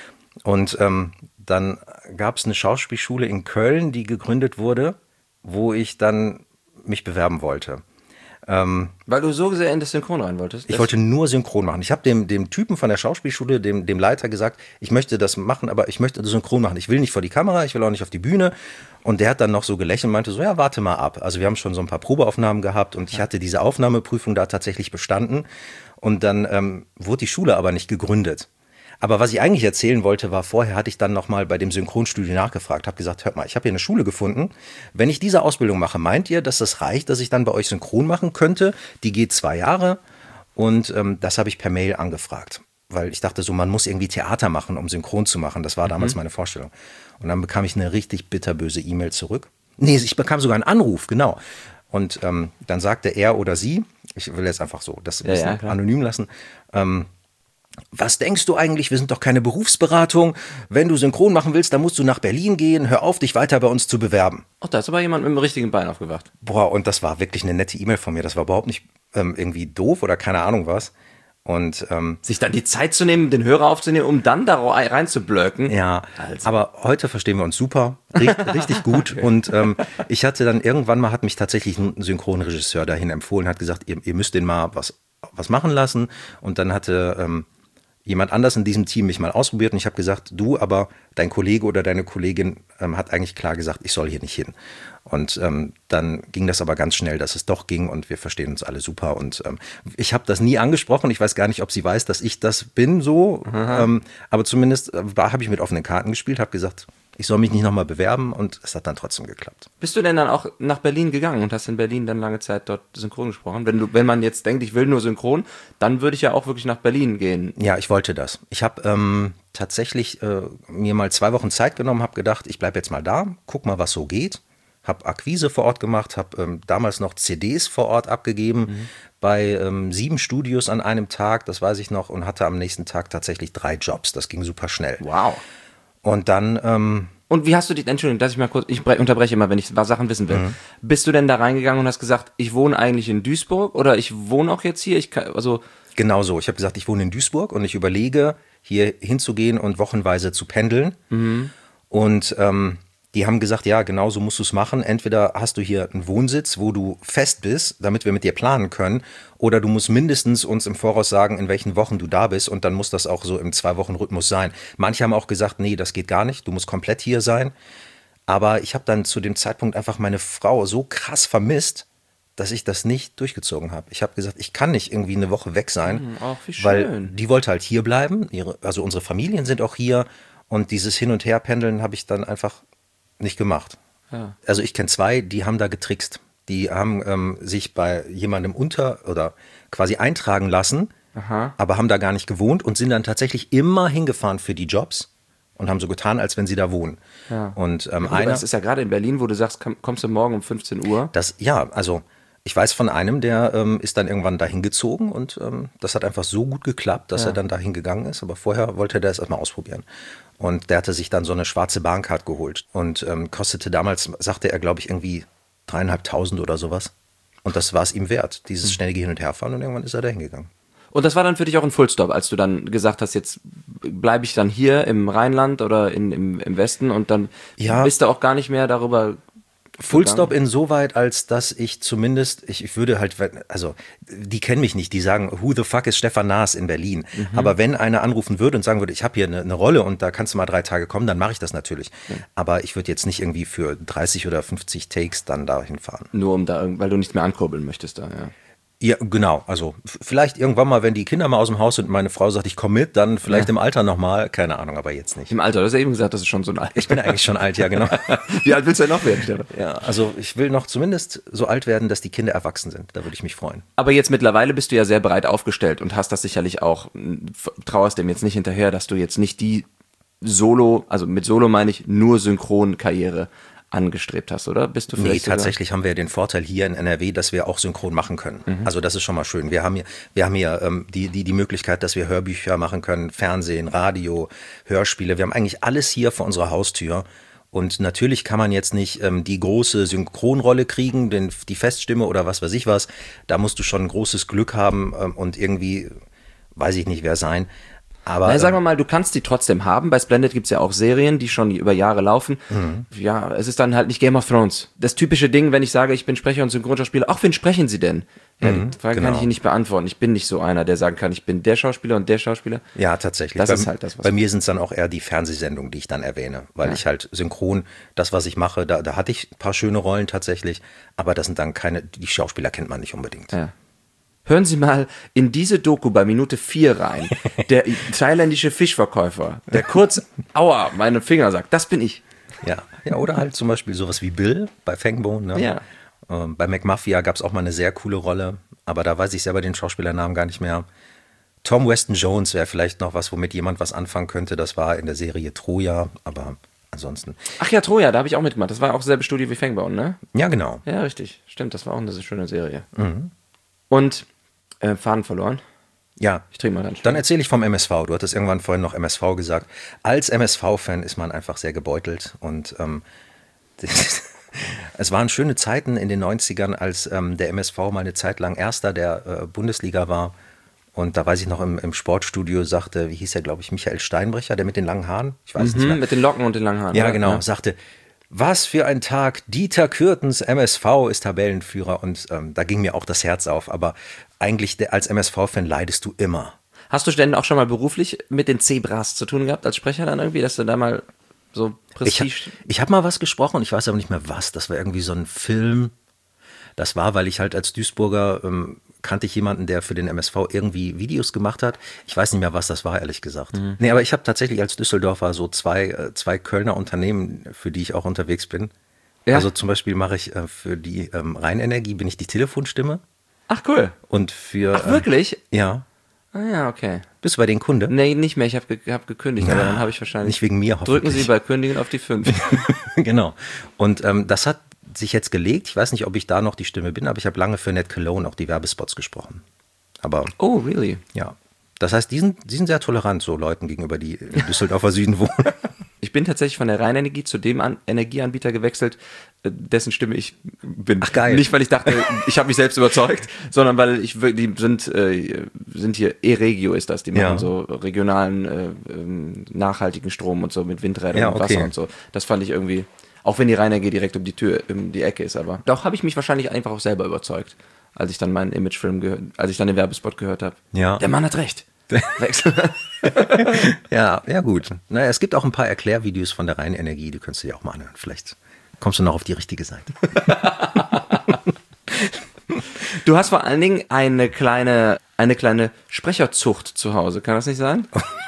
Und ähm, dann gab es eine Schauspielschule in Köln, die gegründet wurde, wo ich dann mich bewerben wollte. Ähm, Weil du so sehr in das Synchron rein wolltest? Ich wollte nur Synchron machen. Ich habe dem, dem Typen von der Schauspielschule, dem, dem Leiter gesagt, ich möchte das machen, aber ich möchte Synchron machen. Ich will nicht vor die Kamera, ich will auch nicht auf die Bühne. Und der hat dann noch so gelächelt und meinte so, ja, warte mal ab. Also wir haben schon so ein paar Probeaufnahmen gehabt und ich hatte diese Aufnahmeprüfung da tatsächlich bestanden. Und dann ähm, wurde die Schule aber nicht gegründet. Aber was ich eigentlich erzählen wollte, war, vorher hatte ich dann nochmal bei dem Synchronstudio nachgefragt, habe gesagt, hört mal, ich habe hier eine Schule gefunden. Wenn ich diese Ausbildung mache, meint ihr, dass das reicht, dass ich dann bei euch Synchron machen könnte? Die geht zwei Jahre, und ähm, das habe ich per Mail angefragt. Weil ich dachte so, man muss irgendwie Theater machen, um Synchron zu machen. Das war damals mhm. meine Vorstellung. Und dann bekam ich eine richtig bitterböse E-Mail zurück. Nee, ich bekam sogar einen Anruf, genau. Und ähm, dann sagte er oder sie, ich will jetzt einfach so das ein ja, bisschen ja, anonym lassen, ähm, was denkst du eigentlich? Wir sind doch keine Berufsberatung. Wenn du Synchron machen willst, dann musst du nach Berlin gehen. Hör auf, dich weiter bei uns zu bewerben. Ach, da ist aber jemand mit dem richtigen Bein aufgewacht. Boah, und das war wirklich eine nette E-Mail von mir. Das war überhaupt nicht ähm, irgendwie doof oder keine Ahnung was. Und ähm, sich dann die Zeit zu nehmen, den Hörer aufzunehmen, um dann da rein zu blöken. Ja, also. Aber heute verstehen wir uns super, richtig, richtig gut. Okay. Und ähm, ich hatte dann irgendwann mal, hat mich tatsächlich ein Synchronregisseur dahin empfohlen, hat gesagt, ihr, ihr müsst den mal was, was machen lassen. Und dann hatte ähm, jemand anders in diesem Team mich mal ausprobiert und ich habe gesagt, du, aber dein Kollege oder deine Kollegin ähm, hat eigentlich klar gesagt, ich soll hier nicht hin. Und ähm, dann ging das aber ganz schnell, dass es doch ging, und wir verstehen uns alle super. Und ähm, ich habe das nie angesprochen. Ich weiß gar nicht, ob sie weiß, dass ich das bin so. Ähm, aber zumindest äh, habe ich mit offenen Karten gespielt, habe gesagt, ich soll mich nicht nochmal bewerben, und es hat dann trotzdem geklappt. Bist du denn dann auch nach Berlin gegangen und hast in Berlin dann lange Zeit dort synchron gesprochen? Wenn du, wenn man jetzt denkt, ich will nur synchron, dann würde ich ja auch wirklich nach Berlin gehen. Ja, ich wollte das. Ich habe ähm, tatsächlich äh, mir mal zwei Wochen Zeit genommen, habe gedacht, ich bleibe jetzt mal da, guck mal, was so geht. Habe Akquise vor Ort gemacht, habe ähm, damals noch C Ds vor Ort abgegeben, mhm. bei ähm, sieben Studios an einem Tag, das weiß ich noch, und hatte am nächsten Tag tatsächlich drei Jobs. Das ging super schnell. Wow. Und dann... Ähm, und wie hast du dich, Entschuldigung, dass ich mal kurz, ich unterbreche immer, wenn ich Sachen wissen will. Mhm. Bist du denn da reingegangen und hast gesagt, ich wohne eigentlich in Duisburg oder ich wohne auch jetzt hier? Ich kann, also genau so. Ich habe gesagt, ich wohne in Duisburg und ich überlege, hier hinzugehen und wochenweise zu pendeln. Mhm. Und ähm, die haben gesagt, ja, genau so musst du es machen. Entweder hast du hier einen Wohnsitz, wo du fest bist, damit wir mit dir planen können, oder du musst mindestens uns im Voraus sagen, in welchen Wochen du da bist, und dann muss das auch so im Zwei-Wochen-Rhythmus sein. Manche haben auch gesagt, nee, das geht gar nicht, du musst komplett hier sein. Aber ich habe dann zu dem Zeitpunkt einfach meine Frau so krass vermisst, dass ich das nicht durchgezogen habe. Ich habe gesagt, ich kann nicht irgendwie eine Woche weg sein, Ach, wie schön. weil die wollte halt hier bleiben. Ihre, also unsere Familien sind auch hier und dieses Hin- und Herpendeln habe ich dann einfach nicht gemacht. Ja. Also ich kenne zwei, die haben da getrickst. Die haben ähm, sich bei jemandem unter oder quasi eintragen lassen, Aha. aber haben da gar nicht gewohnt und sind dann tatsächlich immer hingefahren für die Jobs und haben so getan, als wenn sie da wohnen. Ja. Und ähm, Aber einer, das ist ja gerade in Berlin, wo du sagst, komm, kommst du morgen um fünfzehn Uhr. das, ja, also ich weiß von einem, der ähm, ist dann irgendwann dahin gezogen und ähm, das hat einfach so gut geklappt, dass Ja. er dann dahin gegangen ist. Aber vorher wollte er das erstmal ausprobieren. Und der hatte sich dann so eine schwarze Bahncard geholt und ähm, kostete damals, sagte er, glaube ich, irgendwie dreieinhalbtausend oder sowas. Und das war es ihm wert, dieses schnelle Hin- und Herfahren. Und irgendwann ist er dahin gegangen. Und das war dann für dich auch ein Fullstop, als du dann gesagt hast, jetzt bleibe ich dann hier im Rheinland oder in, im, im Westen und dann Ja. bist du auch gar nicht mehr darüber. Fullstop insoweit, als dass ich zumindest, ich, ich würde halt, also die kennen mich nicht, die sagen, who the fuck ist Stefan Naas in Berlin? Mhm. Aber wenn einer anrufen würde und sagen würde, ich habe hier eine, eine Rolle und da kannst du mal drei Tage kommen, dann mache ich das natürlich. Mhm. Aber ich würde jetzt nicht irgendwie für dreißig oder fünfzig Takes dann dahin fahren. Nur um da, irgend- weil du nicht mehr ankurbeln möchtest da, ja. Ja, genau. Also f- vielleicht irgendwann mal, wenn die Kinder mal aus dem Haus sind und meine Frau sagt, ich komme mit, dann vielleicht Ja. im Alter nochmal, keine Ahnung, aber jetzt nicht. Im Alter, du hast ja eben gesagt, das ist schon so ein Alter. Ich bin eigentlich schon alt, ja genau. Wie alt willst du denn noch werden, Stefan? Ja, also ich will noch zumindest so alt werden, dass die Kinder erwachsen sind. Da würde ich mich freuen. Aber jetzt mittlerweile bist du ja sehr breit aufgestellt und hast das sicherlich auch, m, f- trauerst dem jetzt nicht hinterher, dass du jetzt nicht die Solo, also mit Solo meine ich nur Synchronkarriere angestrebt hast, oder? Bist du Nee, vielleicht sogar- tatsächlich haben wir den Vorteil hier in N R W, dass wir auch synchron machen können. Mhm. Also das ist schon mal schön. Wir haben hier, wir haben hier ähm, die, die, die Möglichkeit, dass wir Hörbücher machen können, Fernsehen, Radio, Hörspiele. Wir haben eigentlich alles hier vor unserer Haustür. Und natürlich kann man jetzt nicht ähm, die große Synchronrolle kriegen, den, die Feststimme oder was weiß ich was. Da musst du schon ein großes Glück haben ähm, und irgendwie, weiß ich nicht, wer sein. Aber Na, ähm, sagen wir mal, du kannst die trotzdem haben. Bei Splendid gibt's ja auch Serien, die schon über Jahre laufen. Mhm. Ja, es ist dann halt nicht Game of Thrones. Das typische Ding, wenn ich sage, ich bin Sprecher und Synchronschauspieler, auch wen sprechen sie denn? Ja, die Frage kann genau. ich Ihnen nicht beantworten. Ich bin nicht so einer, der sagen kann, ich bin der Schauspieler und der Schauspieler. Ja, tatsächlich. Das bei, ist halt das, was- bei mir sind es dann auch eher die Fernsehsendungen, die ich dann erwähne, weil Ja. ich halt synchron, das, was ich mache, da, da hatte ich ein paar schöne Rollen tatsächlich, aber das sind dann keine, die Schauspieler kennt man nicht unbedingt. Ja. Hören Sie mal in diese Doku bei Minute vier rein. Der thailändische Fischverkäufer, der kurz, aua, meine Finger sagt, das bin ich. Ja, ja, oder halt zum Beispiel sowas wie Bill bei Fangbone. Ne? Ja. Ähm, bei McMafia gab es auch mal eine sehr coole Rolle, aber da weiß ich selber den Schauspielernamen gar nicht mehr. Tom Weston Jones wäre vielleicht noch was, womit jemand was anfangen könnte. Das war in der Serie Troja, aber ansonsten. Ach ja, Troja, da habe ich auch mitgemacht. Das war auch selbe Studio wie Fangbaum, ne? Ja, genau. Ja, richtig. Stimmt, das war auch eine schöne Serie. Und äh, Faden verloren. Ja, Ich trinke mal dann. dann erzähle ich vom M S V. Du hattest irgendwann vorhin noch M S V gesagt. Als M S V-Fan ist man einfach sehr gebeutelt und ähm, es waren schöne Zeiten in den neunzigern, als ähm, der M S V mal eine Zeit lang Erster der äh, Bundesliga war. Und da weiß ich noch, im, im Sportstudio sagte, wie hieß er, glaube ich, Michael Steinbrecher, der mit den langen Haaren? Ich weiß es nicht Mhm, mehr. mit den Locken und den langen Haaren. Ja, oder? genau, sagte, was für ein Tag, Dieter Kürtens M S V ist Tabellenführer. Und ähm, da ging mir auch das Herz auf. Aber eigentlich der, als M S V-Fan leidest du immer. Hast du denn auch schon mal beruflich mit den Zebras zu tun gehabt als Sprecher dann irgendwie, dass du da mal so Ich habe Prestige... ich hab mal was gesprochen, ich weiß aber nicht mehr was. Das war irgendwie so ein Film. Das war, weil ich halt als Duisburger ähm, kannte ich jemanden, der für den M S V irgendwie Videos gemacht hat. Ich weiß nicht mehr, was das war, ehrlich gesagt. Mhm. Nee, aber ich habe tatsächlich als Düsseldorfer so zwei, äh, zwei Kölner Unternehmen, für die ich auch unterwegs bin. Ja? Also zum Beispiel mache ich äh, für die ähm, Rheinenergie bin ich die Telefonstimme. Ach, cool. Und für. Ach, wirklich? Ähm, ja. Ah ja, okay. Bist du bei den Kunde? Nee, nicht mehr. Ich habe ge hab gekündigt, aber dann habe ich wahrscheinlich... Nicht wegen mir, Drücken hoffentlich. Sie bei Kündigen auf die fünf. Genau. Und ähm, das hat sich jetzt gelegt. Ich weiß nicht, ob ich da noch die Stimme bin, aber ich habe lange für Ned Cologne auch die Werbespots gesprochen. Aber Oh, really? ja. Das heißt, die sind, die sind sehr tolerant, so Leuten gegenüber, die im Düsseldorfer Süden wohnen. Ich bin tatsächlich von der Rheinenergie zu dem An Energieanbieter gewechselt, äh, dessen Stimme ich bin. Ach, geil. Nicht, weil ich dachte, ich habe mich selbst überzeugt, sondern weil ich wirklich, die sind, äh, sind hier, E-Regio ist das, die machen Ja. so regionalen, äh, ähm, nachhaltigen Strom und so mit Windrädern Ja, und Wasser okay. und so. Das fand ich irgendwie, auch wenn die Rheinenergie direkt um die Tür, um die Ecke ist, aber doch habe ich mich wahrscheinlich einfach auch selber überzeugt, als ich dann meinen Imagefilm gehört, als ich dann den Werbespot gehört habe. Ja. Der Mann hat recht. Wechsel. Ja, ja gut. Naja, es gibt auch ein paar Erklärvideos von der Rheinenergie, die könntest du dir auch mal anhören. Vielleicht kommst du noch auf die richtige Seite. Du hast vor allen Dingen eine kleine, eine kleine Sprecherzucht zu Hause, kann das nicht sein?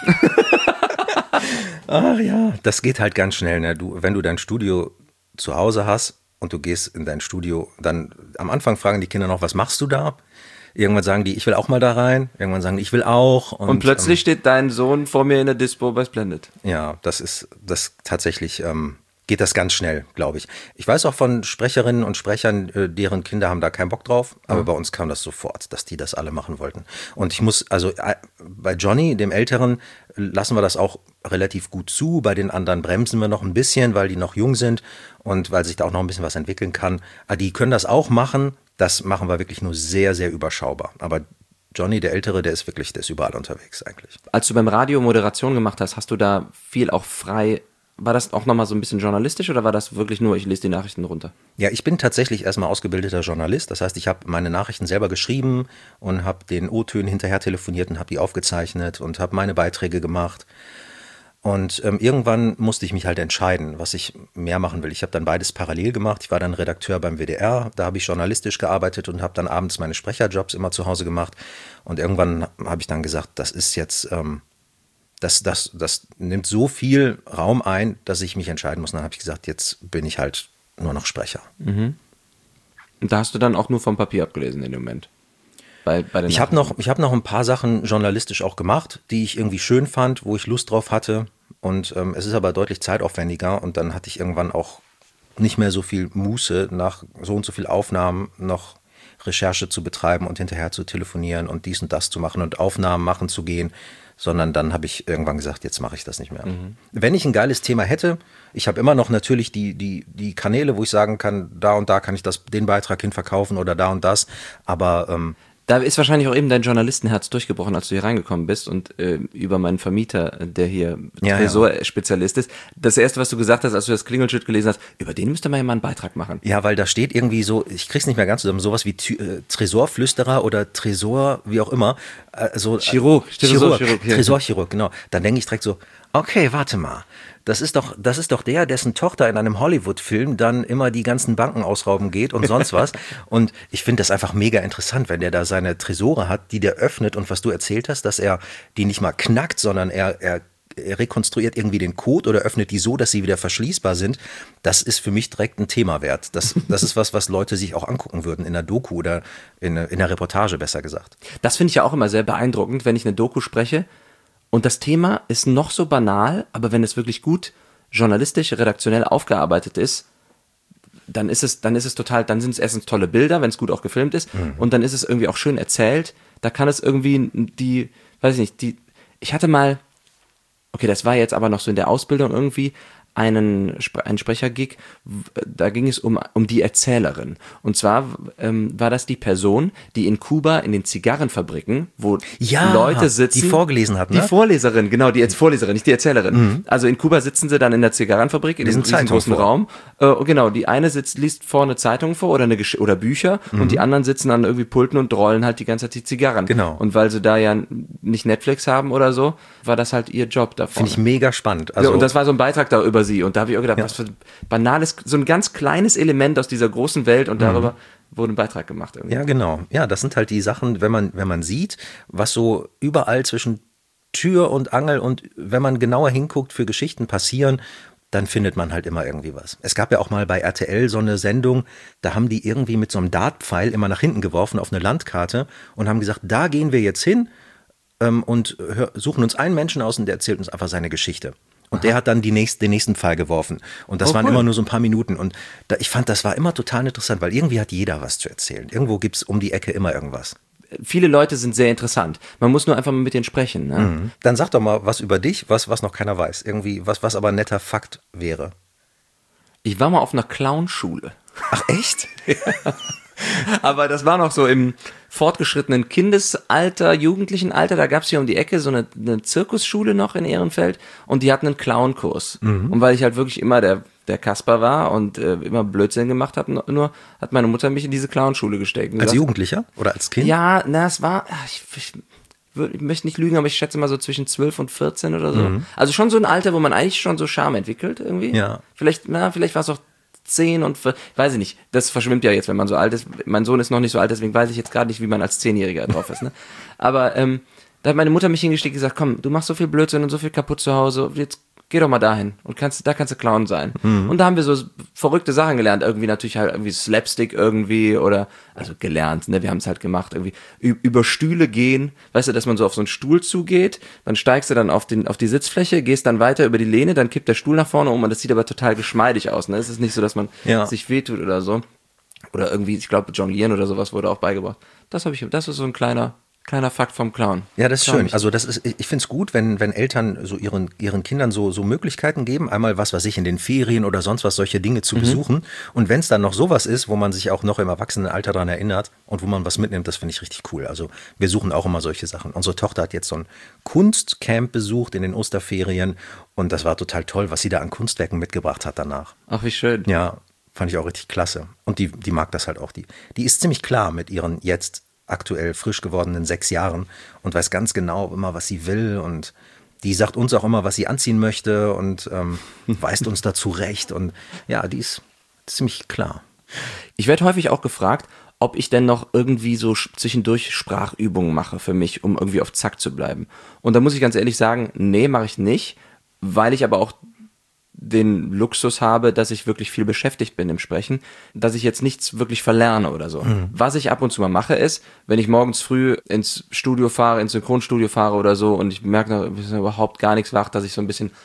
Ach ja, das geht halt ganz schnell. Ne? Du, wenn du dein Studio zu Hause hast und du gehst in dein Studio, dann am Anfang fragen die Kinder noch, was machst du da? Irgendwann sagen die, ich will auch mal da rein. Irgendwann sagen die, ich will auch. Und, und plötzlich ähm, steht dein Sohn vor mir in der Dispo bei Splendid. Ja, das ist das tatsächlich, ähm, geht das ganz schnell, glaube ich. Ich weiß auch von Sprecherinnen und Sprechern, äh, deren Kinder haben da keinen Bock drauf, aber mhm. bei uns kam das sofort, dass die das alle machen wollten. Und ich muss, also äh, bei Johnny, dem Älteren, lassen wir das auch relativ gut zu. Bei den anderen bremsen wir noch ein bisschen, weil die noch jung sind und weil sich da auch noch ein bisschen was entwickeln kann. Aber die können das auch machen. Das machen wir wirklich nur sehr, sehr überschaubar. Aber Johnny, der Ältere, der ist wirklich, der ist überall unterwegs eigentlich. Als du beim Radio Moderation gemacht hast, hast du da viel auch frei, war das auch nochmal so ein bisschen journalistisch oder war das wirklich nur, ich lese die Nachrichten runter? Ja, ich bin tatsächlich erstmal ausgebildeter Journalist. Das heißt, ich habe meine Nachrichten selber geschrieben und habe den O-Tönen hinterher telefoniert und habe die aufgezeichnet und habe meine Beiträge gemacht. Und ähm, irgendwann musste ich mich halt entscheiden, was ich mehr machen will. Ich habe dann beides parallel gemacht. Ich war dann Redakteur beim W D R, da habe ich journalistisch gearbeitet und habe dann abends meine Sprecherjobs immer zu Hause gemacht. Und irgendwann habe ich dann gesagt, das ist jetzt, ähm, das, das, das nimmt so viel Raum ein, dass ich mich entscheiden muss. Und dann habe ich gesagt, jetzt bin ich halt nur noch Sprecher. Mhm. Und da hast du dann auch nur vom Papier abgelesen in dem Moment? Bei, bei den ich habe noch, ich hab noch ein paar Sachen journalistisch auch gemacht, die ich irgendwie schön fand, wo ich Lust drauf hatte. Und ähm, es ist aber deutlich zeitaufwendiger. Und dann hatte ich irgendwann auch nicht mehr so viel Muße, nach so und so viel Aufnahmen noch Recherche zu betreiben und hinterher zu telefonieren und dies und das zu machen und Aufnahmen machen zu gehen. Sondern dann habe ich irgendwann gesagt, jetzt mache ich das nicht mehr. Mhm. Wenn ich ein geiles Thema hätte, ich habe immer noch natürlich die, die, die Kanäle, wo ich sagen kann, da und da kann ich das, den Beitrag hin verkaufen oder da und das. Aber ähm, da ist wahrscheinlich auch eben dein Journalistenherz durchgebrochen, als du hier reingekommen bist und äh, über meinen Vermieter, der hier ja, Tresor-Spezialist ist. Das Erste, was du gesagt hast, als du das Klingelschild gelesen hast, über den müsste man ja mal einen Beitrag machen. Ja, weil da steht irgendwie so, ich krieg's nicht mehr ganz zusammen, sowas wie äh, Tresorflüsterer oder Tresor, wie auch immer. Äh, so, Chirurg, Chirurg, Chirurg, Tresorchirurg, genau. Dann denke ich direkt so, okay, warte mal. Das ist doch, das ist doch der, dessen Tochter in einem Hollywood-Film dann immer die ganzen Banken ausrauben geht und sonst was. Und ich finde das einfach mega interessant, wenn der da seine Tresore hat, die der öffnet und was du erzählt hast, dass er die nicht mal knackt, sondern er, er, er rekonstruiert irgendwie den Code oder öffnet die so, dass sie wieder verschließbar sind. Das ist für mich direkt ein Thema wert. Das, das ist was, was Leute sich auch angucken würden in der Doku oder in, in der Reportage, besser gesagt. Das finde ich ja auch immer sehr beeindruckend, wenn ich eine Doku spreche. Und das Thema ist noch so banal, aber wenn es wirklich gut journalistisch, redaktionell aufgearbeitet ist, dann ist es, dann ist es total, dann sind es erstens tolle Bilder, wenn es gut auch gefilmt ist, mhm. und dann ist es irgendwie auch schön erzählt. Da kann es irgendwie die, weiß ich nicht, die, ich hatte mal, okay, das war jetzt aber noch so in der Ausbildung irgendwie, einen, einen Sprechergig, da ging es um, um die Erzählerin. Und zwar ähm, war das die Person, die in Kuba in den Zigarrenfabriken, wo ja, Leute sitzen. Die vorgelesen hat, ne? Die Vorleserin, genau, die jetzt Vorleserin, nicht die Erzählerin. Mhm. Also in Kuba sitzen sie dann in der Zigarrenfabrik, in diesem großen Raum. Äh, genau, die eine sitzt, liest vorne Zeitungen vor oder, eine Gesch- oder Bücher mhm. und die anderen sitzen an irgendwie Pulten und rollen halt die ganze Zeit die Zigarren. Genau. Und weil sie da ja nicht Netflix haben oder so, war das halt ihr Job davon. Finde ich mega spannend. Also ja, und das war so ein Beitrag da über sie. Und da habe ich auch gedacht, ja. was für ein banales, so ein ganz kleines Element aus dieser großen Welt und darüber mhm. wurde ein Beitrag gemacht. Irgendwie. Ja, genau. Ja, das sind halt die Sachen, wenn man, wenn man sieht, was so überall zwischen Tür und Angel und wenn man genauer hinguckt, für Geschichten passieren, dann findet man halt immer irgendwie was. Es gab ja auch mal bei R T L so eine Sendung, da haben die irgendwie mit so einem Dartpfeil immer nach hinten geworfen auf eine Landkarte und haben gesagt, da gehen wir jetzt hin ähm, und hör, suchen uns einen Menschen aus und der erzählt uns einfach seine Geschichte. Und Aha. der hat dann die nächst, den nächsten Pfeil geworfen. Und das oh, waren cool. immer nur so ein paar Minuten. Und da, ich fand, das war immer total interessant, weil irgendwie hat jeder was zu erzählen. Irgendwo gibt es um die Ecke immer irgendwas. Viele Leute sind sehr interessant. Man muss nur einfach mal mit denen sprechen. Ne? Mhm. Dann sag doch mal was über dich, was, was noch keiner weiß. Irgendwie, was, was aber ein netter Fakt wäre. Ich war mal auf einer Clownschule. Ach, echt? Ja. Aber das war noch so im fortgeschrittenen Kindesalter, jugendlichen Alter. Da gab es hier um die Ecke so eine, eine Zirkusschule noch in Ehrenfeld und die hatten einen Clownkurs. Mhm. Und weil ich halt wirklich immer der, der Kasper war und äh, immer Blödsinn gemacht habe, nur hat meine Mutter mich in diese Clownschule gesteckt. Als gesagt, Jugendlicher oder als Kind? Ja, na, es war, ich, ich, ich möchte nicht lügen, aber ich schätze mal so zwischen zwölf und vierzehn oder so. Mhm. Also schon so ein Alter, wo man eigentlich schon so Charme entwickelt irgendwie. Ja. Vielleicht, na, vielleicht war es auch zehn und, weiß ich nicht, das verschwimmt ja jetzt, wenn man so alt ist. Mein Sohn ist noch nicht so alt, deswegen weiß ich jetzt gerade nicht, wie man als Zehnjähriger drauf ist. Ne? Aber ähm, da hat meine Mutter mich hingesteckt und gesagt, komm, du machst so viel Blödsinn und so viel kaputt zu Hause, jetzt geh doch mal dahin und kannst, da kannst du Clown sein. Mhm. Und da haben wir so verrückte Sachen gelernt, irgendwie natürlich halt irgendwie Slapstick irgendwie oder, also gelernt, ne, wir haben es halt gemacht, irgendwie Ü- über Stühle gehen, weißt du, dass man so auf so einen Stuhl zugeht, dann steigst du dann auf den, auf die Sitzfläche, gehst dann weiter über die Lehne, dann kippt der Stuhl nach vorne um und das sieht aber total geschmeidig aus, ne, es ist nicht so, dass man ja. sich wehtut oder so. Oder irgendwie, ich glaube, Jonglieren oder sowas wurde auch beigebracht. Das habe ich, das ist so ein kleiner, Kleiner Fakt vom Clown. Ja, das ist schön. Also das ist, ich finde es gut, wenn, wenn Eltern so ihren, ihren Kindern so, so Möglichkeiten geben, einmal was weiß ich, in den Ferien oder sonst was, solche Dinge zu mhm. besuchen. Und wenn es dann noch sowas ist, wo man sich auch noch im Erwachsenenalter daran erinnert und wo man was mitnimmt, das finde ich richtig cool. Also wir suchen auch immer solche Sachen. Unsere Tochter hat jetzt so ein Kunstcamp besucht in den Osterferien und das war total toll, was sie da an Kunstwerken mitgebracht hat danach. Ach, wie schön. Ja, fand ich auch richtig klasse. Und die, die mag das halt auch. Die, die ist ziemlich klar mit ihren jetzt aktuell frisch gewordenen sechs Jahren und weiß ganz genau immer, was sie will und die sagt uns auch immer, was sie anziehen möchte und ähm, weist uns dazu recht und ja, die ist ziemlich klar. Ich werde häufig auch gefragt, ob ich denn noch irgendwie so zwischendurch Sprachübungen mache für mich, um irgendwie auf Zack zu bleiben. Und da muss ich ganz ehrlich sagen, nee, mache ich nicht, weil ich aber auch den Luxus habe, dass ich wirklich viel beschäftigt bin im Sprechen, dass ich jetzt nichts wirklich verlerne oder so. Mhm. Was ich ab und zu mal mache ist, wenn ich morgens früh ins Studio fahre, ins Synchronstudio fahre oder so und ich merke noch, ich bin überhaupt gar nichts wach, dass ich so ein bisschen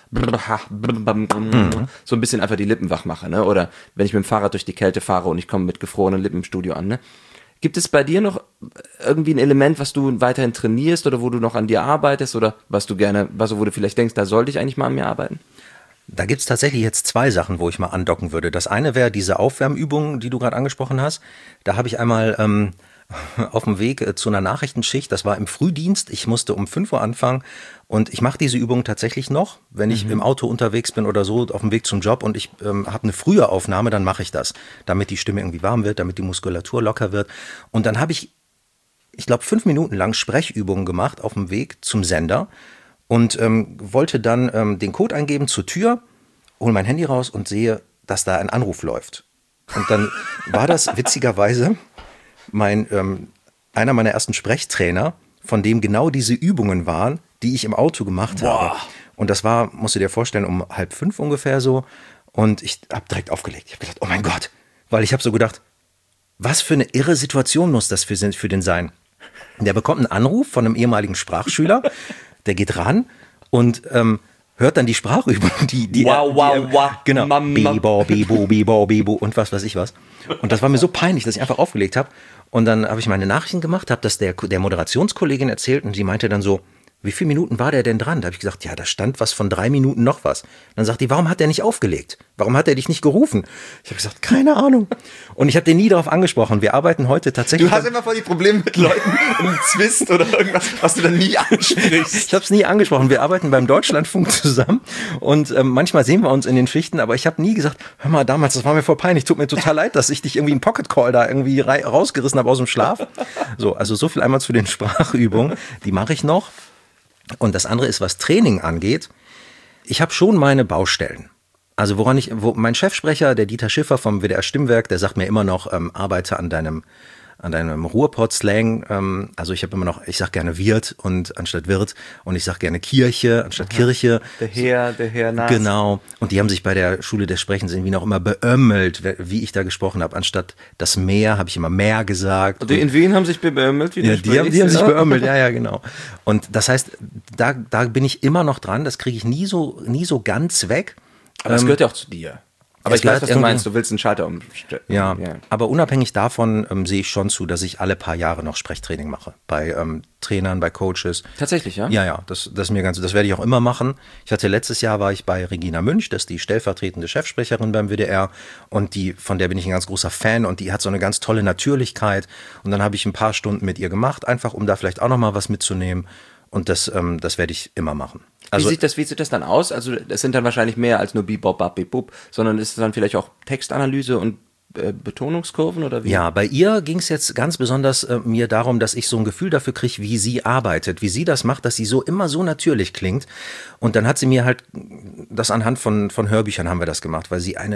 mhm. so ein bisschen einfach die Lippen wach mache, ne? Oder wenn ich mit dem Fahrrad durch die Kälte fahre und ich komme mit gefrorenen Lippen im Studio an, ne? Gibt es bei dir noch irgendwie ein Element, was du weiterhin trainierst oder wo du noch an dir arbeitest oder was du gerne, was wo du vielleicht denkst, da sollte ich eigentlich mal an mir arbeiten? Da gibt es tatsächlich jetzt zwei Sachen, wo ich mal andocken würde. Das eine wäre diese Aufwärmübung, die du gerade angesprochen hast. Da habe ich einmal ähm, auf dem Weg äh, zu einer Nachrichtenschicht, das war im Frühdienst, ich musste um fünf Uhr anfangen und ich mache diese Übung tatsächlich noch, wenn ich mhm. im Auto unterwegs bin oder so, auf dem Weg zum Job und ich ähm, habe eine frühe Aufnahme, dann mache ich das, damit die Stimme irgendwie warm wird, damit die Muskulatur locker wird. Und dann habe ich, ich glaube, fünf Minuten lang Sprechübungen gemacht auf dem Weg zum Sender. Und ähm, wollte dann ähm, den Code eingeben zur Tür, hole mein Handy raus und sehe, dass da ein Anruf läuft. Und dann war das witzigerweise mein, ähm, einer meiner ersten Sprechtrainer, von dem genau diese Übungen waren, die ich im Auto gemacht Boah. habe. Und das war, musst du dir vorstellen, um halb fünf ungefähr so. Und ich habe direkt aufgelegt. Ich habe gedacht, oh mein Gott. Weil ich habe so gedacht, was für eine irre Situation muss das für, für den sein? Der bekommt einen Anruf von einem ehemaligen Sprachschüler. Der geht ran und ähm, hört dann die Sprachübung, die, die, wow, wow, die, wow, genau, Bibo, Bibo, Bibo, Bibo und was weiß ich was. Und das war mir so peinlich, dass ich einfach aufgelegt habe. Und dann habe ich meine Nachrichten gemacht, habe das der, der Moderationskollegin erzählt und sie meinte dann so, wie viele Minuten war der denn dran? Da habe ich gesagt, ja, da stand was von drei Minuten noch was. Dann sagt die, warum hat der nicht aufgelegt? Warum hat er dich nicht gerufen? Ich habe gesagt, keine Ahnung. Und ich habe den nie darauf angesprochen. Wir arbeiten heute tatsächlich... Du hast immer voll die Probleme mit Leuten im Zwist oder irgendwas, was du dann nie ansprichst. Ich habe es nie angesprochen. Wir arbeiten beim Deutschlandfunk zusammen und ähm, manchmal sehen wir uns in den Schichten, aber ich habe nie gesagt, hör mal, damals, das war mir voll peinlich, tut mir total leid, dass ich dich irgendwie einen Pocket Call da irgendwie rausgerissen habe aus dem Schlaf. So, also so viel einmal zu den Sprachübungen. Die mache ich noch. Und das andere ist, was Training angeht. Ich habe schon meine Baustellen. Also woran ich, wo mein Chefsprecher, der Dieter Schiffer vom W D R Stimmwerk, der sagt mir immer noch, ähm, arbeite an deinem, an deinem Ruhrpott-Slang. Ähm, also ich habe immer noch, ich sag gerne Wirt und anstatt Wirt und ich sag gerne Kirche anstatt Aha. Kirche. Der Herr, der Herr Nas. Genau. Und die haben sich bei der Schule des Sprechens irgendwie noch immer beömmelt, wie ich da gesprochen habe. Anstatt das Meer habe ich immer Meer gesagt. Und die in Wien haben sich beömmelt? Wie ja, die haben, die haben sich beömmelt, ja, ja, genau. Und das heißt, da, da bin ich immer noch dran. Das kriege ich nie so, nie so ganz weg. Aber es ähm, gehört ja auch zu dir. Aber ich weiß, was du meinst, du willst einen Schalter umstellen. Ja, ja, aber unabhängig davon ähm, sehe ich schon zu, dass ich alle paar Jahre noch Sprechtraining mache. Bei ähm, Trainern, bei Coaches. Tatsächlich, ja? Ja, ja, das, das ist mir ganz, das werde ich auch immer machen. Ich hatte letztes Jahr war ich bei Regina Münch, das ist die stellvertretende Chefsprecherin beim W D R und die, von der bin ich ein ganz großer Fan und die hat so eine ganz tolle Natürlichkeit und dann habe ich ein paar Stunden mit ihr gemacht, einfach um da vielleicht auch nochmal was mitzunehmen. Und das, ähm, das werde ich immer machen. Also, wie sieht das, wie sieht das dann aus? Also das sind dann wahrscheinlich mehr als nur Bebop, Bap, Bebop, sondern ist es dann vielleicht auch Textanalyse und äh, Betonungskurven oder wie? Ja, bei ihr ging es jetzt ganz besonders äh, mir darum, dass ich so ein Gefühl dafür kriege, wie sie arbeitet, wie sie das macht, dass sie so immer so natürlich klingt. Und dann hat sie mir halt, das anhand von, von Hörbüchern haben wir das gemacht, weil sie eine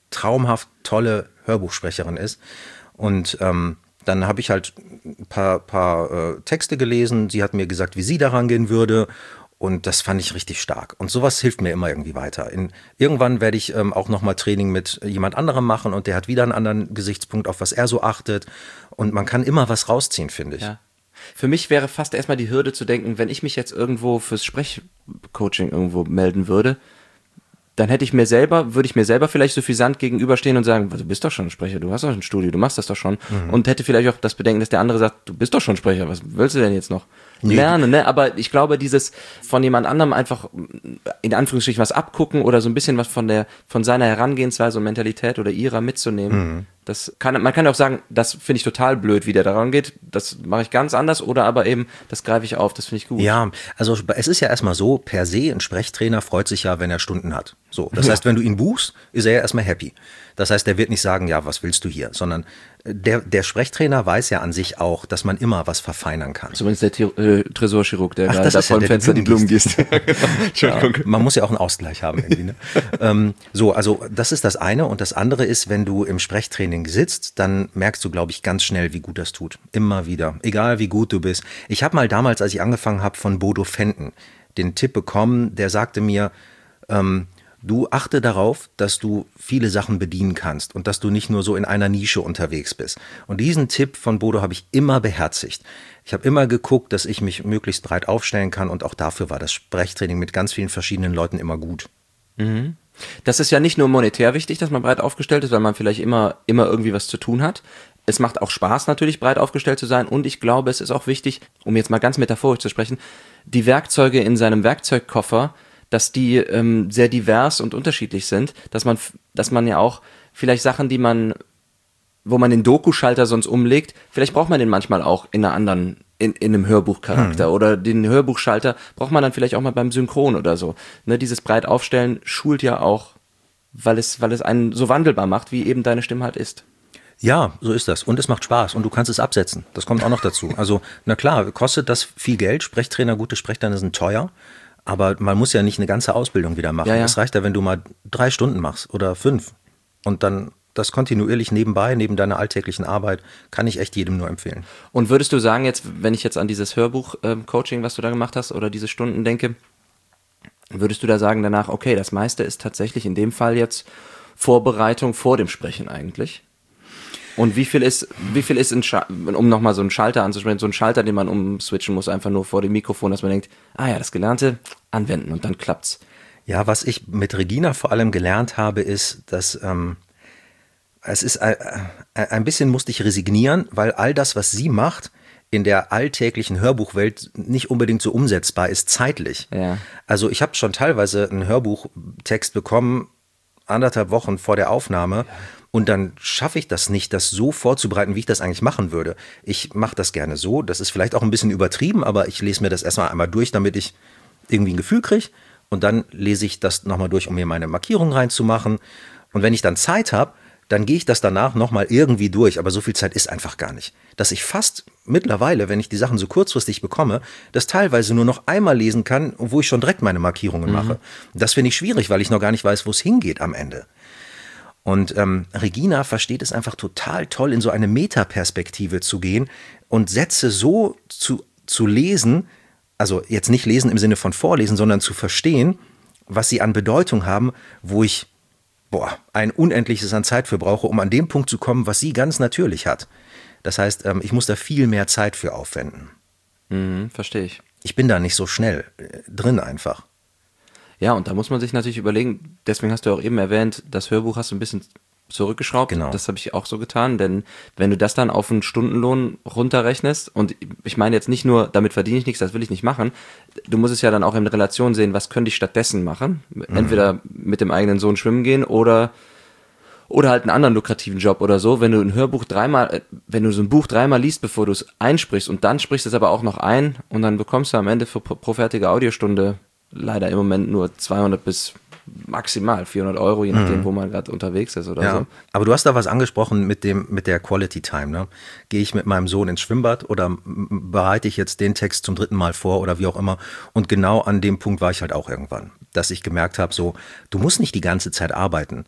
traumhaft tolle Hörbuchsprecherin ist. Und ähm, dann habe ich halt ein paar, paar äh, Texte gelesen. Sie hat mir gesagt, wie sie daran gehen würde. Und das fand ich richtig stark. Und sowas hilft mir immer irgendwie weiter. In, irgendwann werde ich ähm, auch nochmal Training mit jemand anderem machen und der hat wieder einen anderen Gesichtspunkt, auf was er so achtet. Und man kann immer was rausziehen, finde ich. Ja. Für mich wäre fast erstmal die Hürde zu denken, wenn ich mich jetzt irgendwo fürs Sprechcoaching irgendwo melden würde, dann hätte ich mir selber, würde ich mir selber vielleicht suffisant gegenüberstehen und sagen, du bist doch schon ein Sprecher, du hast doch ein Studio, du machst das doch schon. Mhm. Und hätte vielleicht auch das Bedenken, dass der andere sagt, du bist doch schon Sprecher, was willst du denn jetzt noch nee. lernen? Ne? Aber ich glaube, dieses von jemand anderem einfach in Anführungsstrichen was abgucken oder so ein bisschen was von der von seiner Herangehensweise und Mentalität oder ihrer mitzunehmen, mhm. das kann, man kann ja auch sagen, das finde ich total blöd, wie der daran geht, das mache ich ganz anders oder aber eben, das greife ich auf, das finde ich gut. Ja, also es ist ja erstmal so, per se, ein Sprechtrainer freut sich ja, wenn er Stunden hat. So, das ja. heißt, wenn du ihn buchst, ist er ja erstmal happy. Das heißt, der wird nicht sagen, ja, was willst du hier, sondern der, der Sprechtrainer weiß ja an sich auch, dass man immer was verfeinern kann. Zumindest der T- äh, Tresorchirurg, der Ach, gerade da vor dem ja Fenster die Blumen gießt. Entschuldigung. Ja, man muss ja auch einen Ausgleich haben irgendwie. Ne? ähm, so, also das ist das eine. Und das andere ist, wenn du im Sprechtraining sitzt, dann merkst du, glaube ich, ganz schnell, wie gut das tut. Immer wieder. Egal, wie gut du bist. Ich habe mal damals, als ich angefangen habe, von Bodo Fenton den Tipp bekommen, der sagte mir, ähm, du achte darauf, dass du viele Sachen bedienen kannst und dass du nicht nur so in einer Nische unterwegs bist. Und diesen Tipp von Bodo habe ich immer beherzigt. Ich habe immer geguckt, dass ich mich möglichst breit aufstellen kann und auch dafür war das Sprechtraining mit ganz vielen verschiedenen Leuten immer gut. Mhm. Das ist ja nicht nur monetär wichtig, dass man breit aufgestellt ist, weil man vielleicht immer, immer irgendwie was zu tun hat. Es macht auch Spaß natürlich, breit aufgestellt zu sein und ich glaube, es ist auch wichtig, um jetzt mal ganz metaphorisch zu sprechen, die Werkzeuge in seinem Werkzeugkoffer, dass die ähm, sehr divers und unterschiedlich sind, dass man, dass man ja auch vielleicht Sachen, die man, wo man den Doku-Schalter sonst umlegt, vielleicht braucht man den manchmal auch in einer anderen, in, in einem Hörbuchcharakter hm. oder den Hörbuchschalter braucht man dann vielleicht auch mal beim Synchron oder so. Ne, dieses breit aufstellen schult ja auch, weil es, weil es einen so wandelbar macht, wie eben deine Stimme halt ist. Ja, so ist das. Und es macht Spaß und du kannst es absetzen. Das kommt auch noch dazu. Also, na klar, kostet das viel Geld. Sprechtrainer, gute Sprechtrainer sind teuer. Aber man muss ja nicht eine ganze Ausbildung wieder machen. Es ja, ja. reicht ja, wenn du mal drei Stunden machst oder fünf. Und dann das kontinuierlich nebenbei, neben deiner alltäglichen Arbeit, kann ich echt jedem nur empfehlen. Und würdest du sagen, jetzt, wenn ich jetzt an dieses Hörbuch-Coaching, was du da gemacht hast, oder diese Stunden denke, würdest du da sagen danach, okay, das meiste ist tatsächlich in dem Fall jetzt Vorbereitung vor dem Sprechen eigentlich? Und wie viel ist, wie viel ist, ein Scha- um nochmal so einen Schalter anzusprechen, so ein Schalter, den man umswitchen muss, einfach nur vor dem Mikrofon, dass man denkt, ah ja, das Gelernte anwenden und dann klappt's. Ja, was ich mit Regina vor allem gelernt habe, ist, dass ähm, es ist ein, ein bisschen musste ich resignieren, weil all das, was sie macht, in der alltäglichen Hörbuchwelt nicht unbedingt so umsetzbar ist, zeitlich. Ja. Also ich habe schon teilweise einen Hörbuchtext bekommen, anderthalb Wochen vor der Aufnahme. Ja. Und dann schaffe ich das nicht, das so vorzubereiten, wie ich das eigentlich machen würde. Ich mache das gerne so. Das ist vielleicht auch ein bisschen übertrieben, aber ich lese mir das erstmal einmal durch, damit ich irgendwie ein Gefühl kriege. Und dann lese ich das nochmal durch, um mir meine Markierung reinzumachen. Und wenn ich dann Zeit habe, dann gehe ich das danach nochmal irgendwie durch. Aber so viel Zeit ist einfach gar nicht. Dass ich fast mittlerweile, wenn ich die Sachen so kurzfristig bekomme, das teilweise nur noch einmal lesen kann, wo ich schon direkt meine Markierungen mhm. mache. Das finde ich schwierig, weil ich noch gar nicht weiß, wo es hingeht am Ende. Und ähm, Regina versteht es einfach total toll, in so eine Metaperspektive zu gehen und Sätze so zu, zu lesen, also jetzt nicht lesen im Sinne von vorlesen, sondern zu verstehen, was sie an Bedeutung haben, wo ich boah, ein Unendliches an Zeit für brauche, um an dem Punkt zu kommen, was sie ganz natürlich hat. Das heißt, ähm, ich muss da viel mehr Zeit für aufwenden. Mhm, verstehe ich. Ich bin da nicht so schnell äh, drin einfach. Ja, und da muss man sich natürlich überlegen, deswegen hast du auch eben erwähnt, das Hörbuch hast du ein bisschen zurückgeschraubt. Genau. Das habe ich auch so getan, denn wenn du das dann auf einen Stundenlohn runterrechnest, und ich meine jetzt nicht nur, damit verdiene ich nichts, das will ich nicht machen, du musst es ja dann auch in Relation sehen, was könnte ich stattdessen machen? Entweder mhm. mit dem eigenen Sohn schwimmen gehen oder oder halt einen anderen lukrativen Job oder so. Wenn du ein Hörbuch dreimal, wenn du so ein Buch dreimal liest, bevor du es einsprichst und dann sprichst du es aber auch noch ein und dann bekommst du am Ende für pro, pro fertige Audiostunde leider im Moment nur zweihundert bis maximal vierhundert Euro, je nachdem, mhm. wo man gerade unterwegs ist oder ja, so. Aber du hast da was angesprochen mit dem mit der Quality Time. Ne? Gehe ich mit meinem Sohn ins Schwimmbad oder bereite ich jetzt den Text zum dritten Mal vor oder wie auch immer? Und genau an dem Punkt war ich halt auch irgendwann, dass ich gemerkt habe, so, du musst nicht die ganze Zeit arbeiten.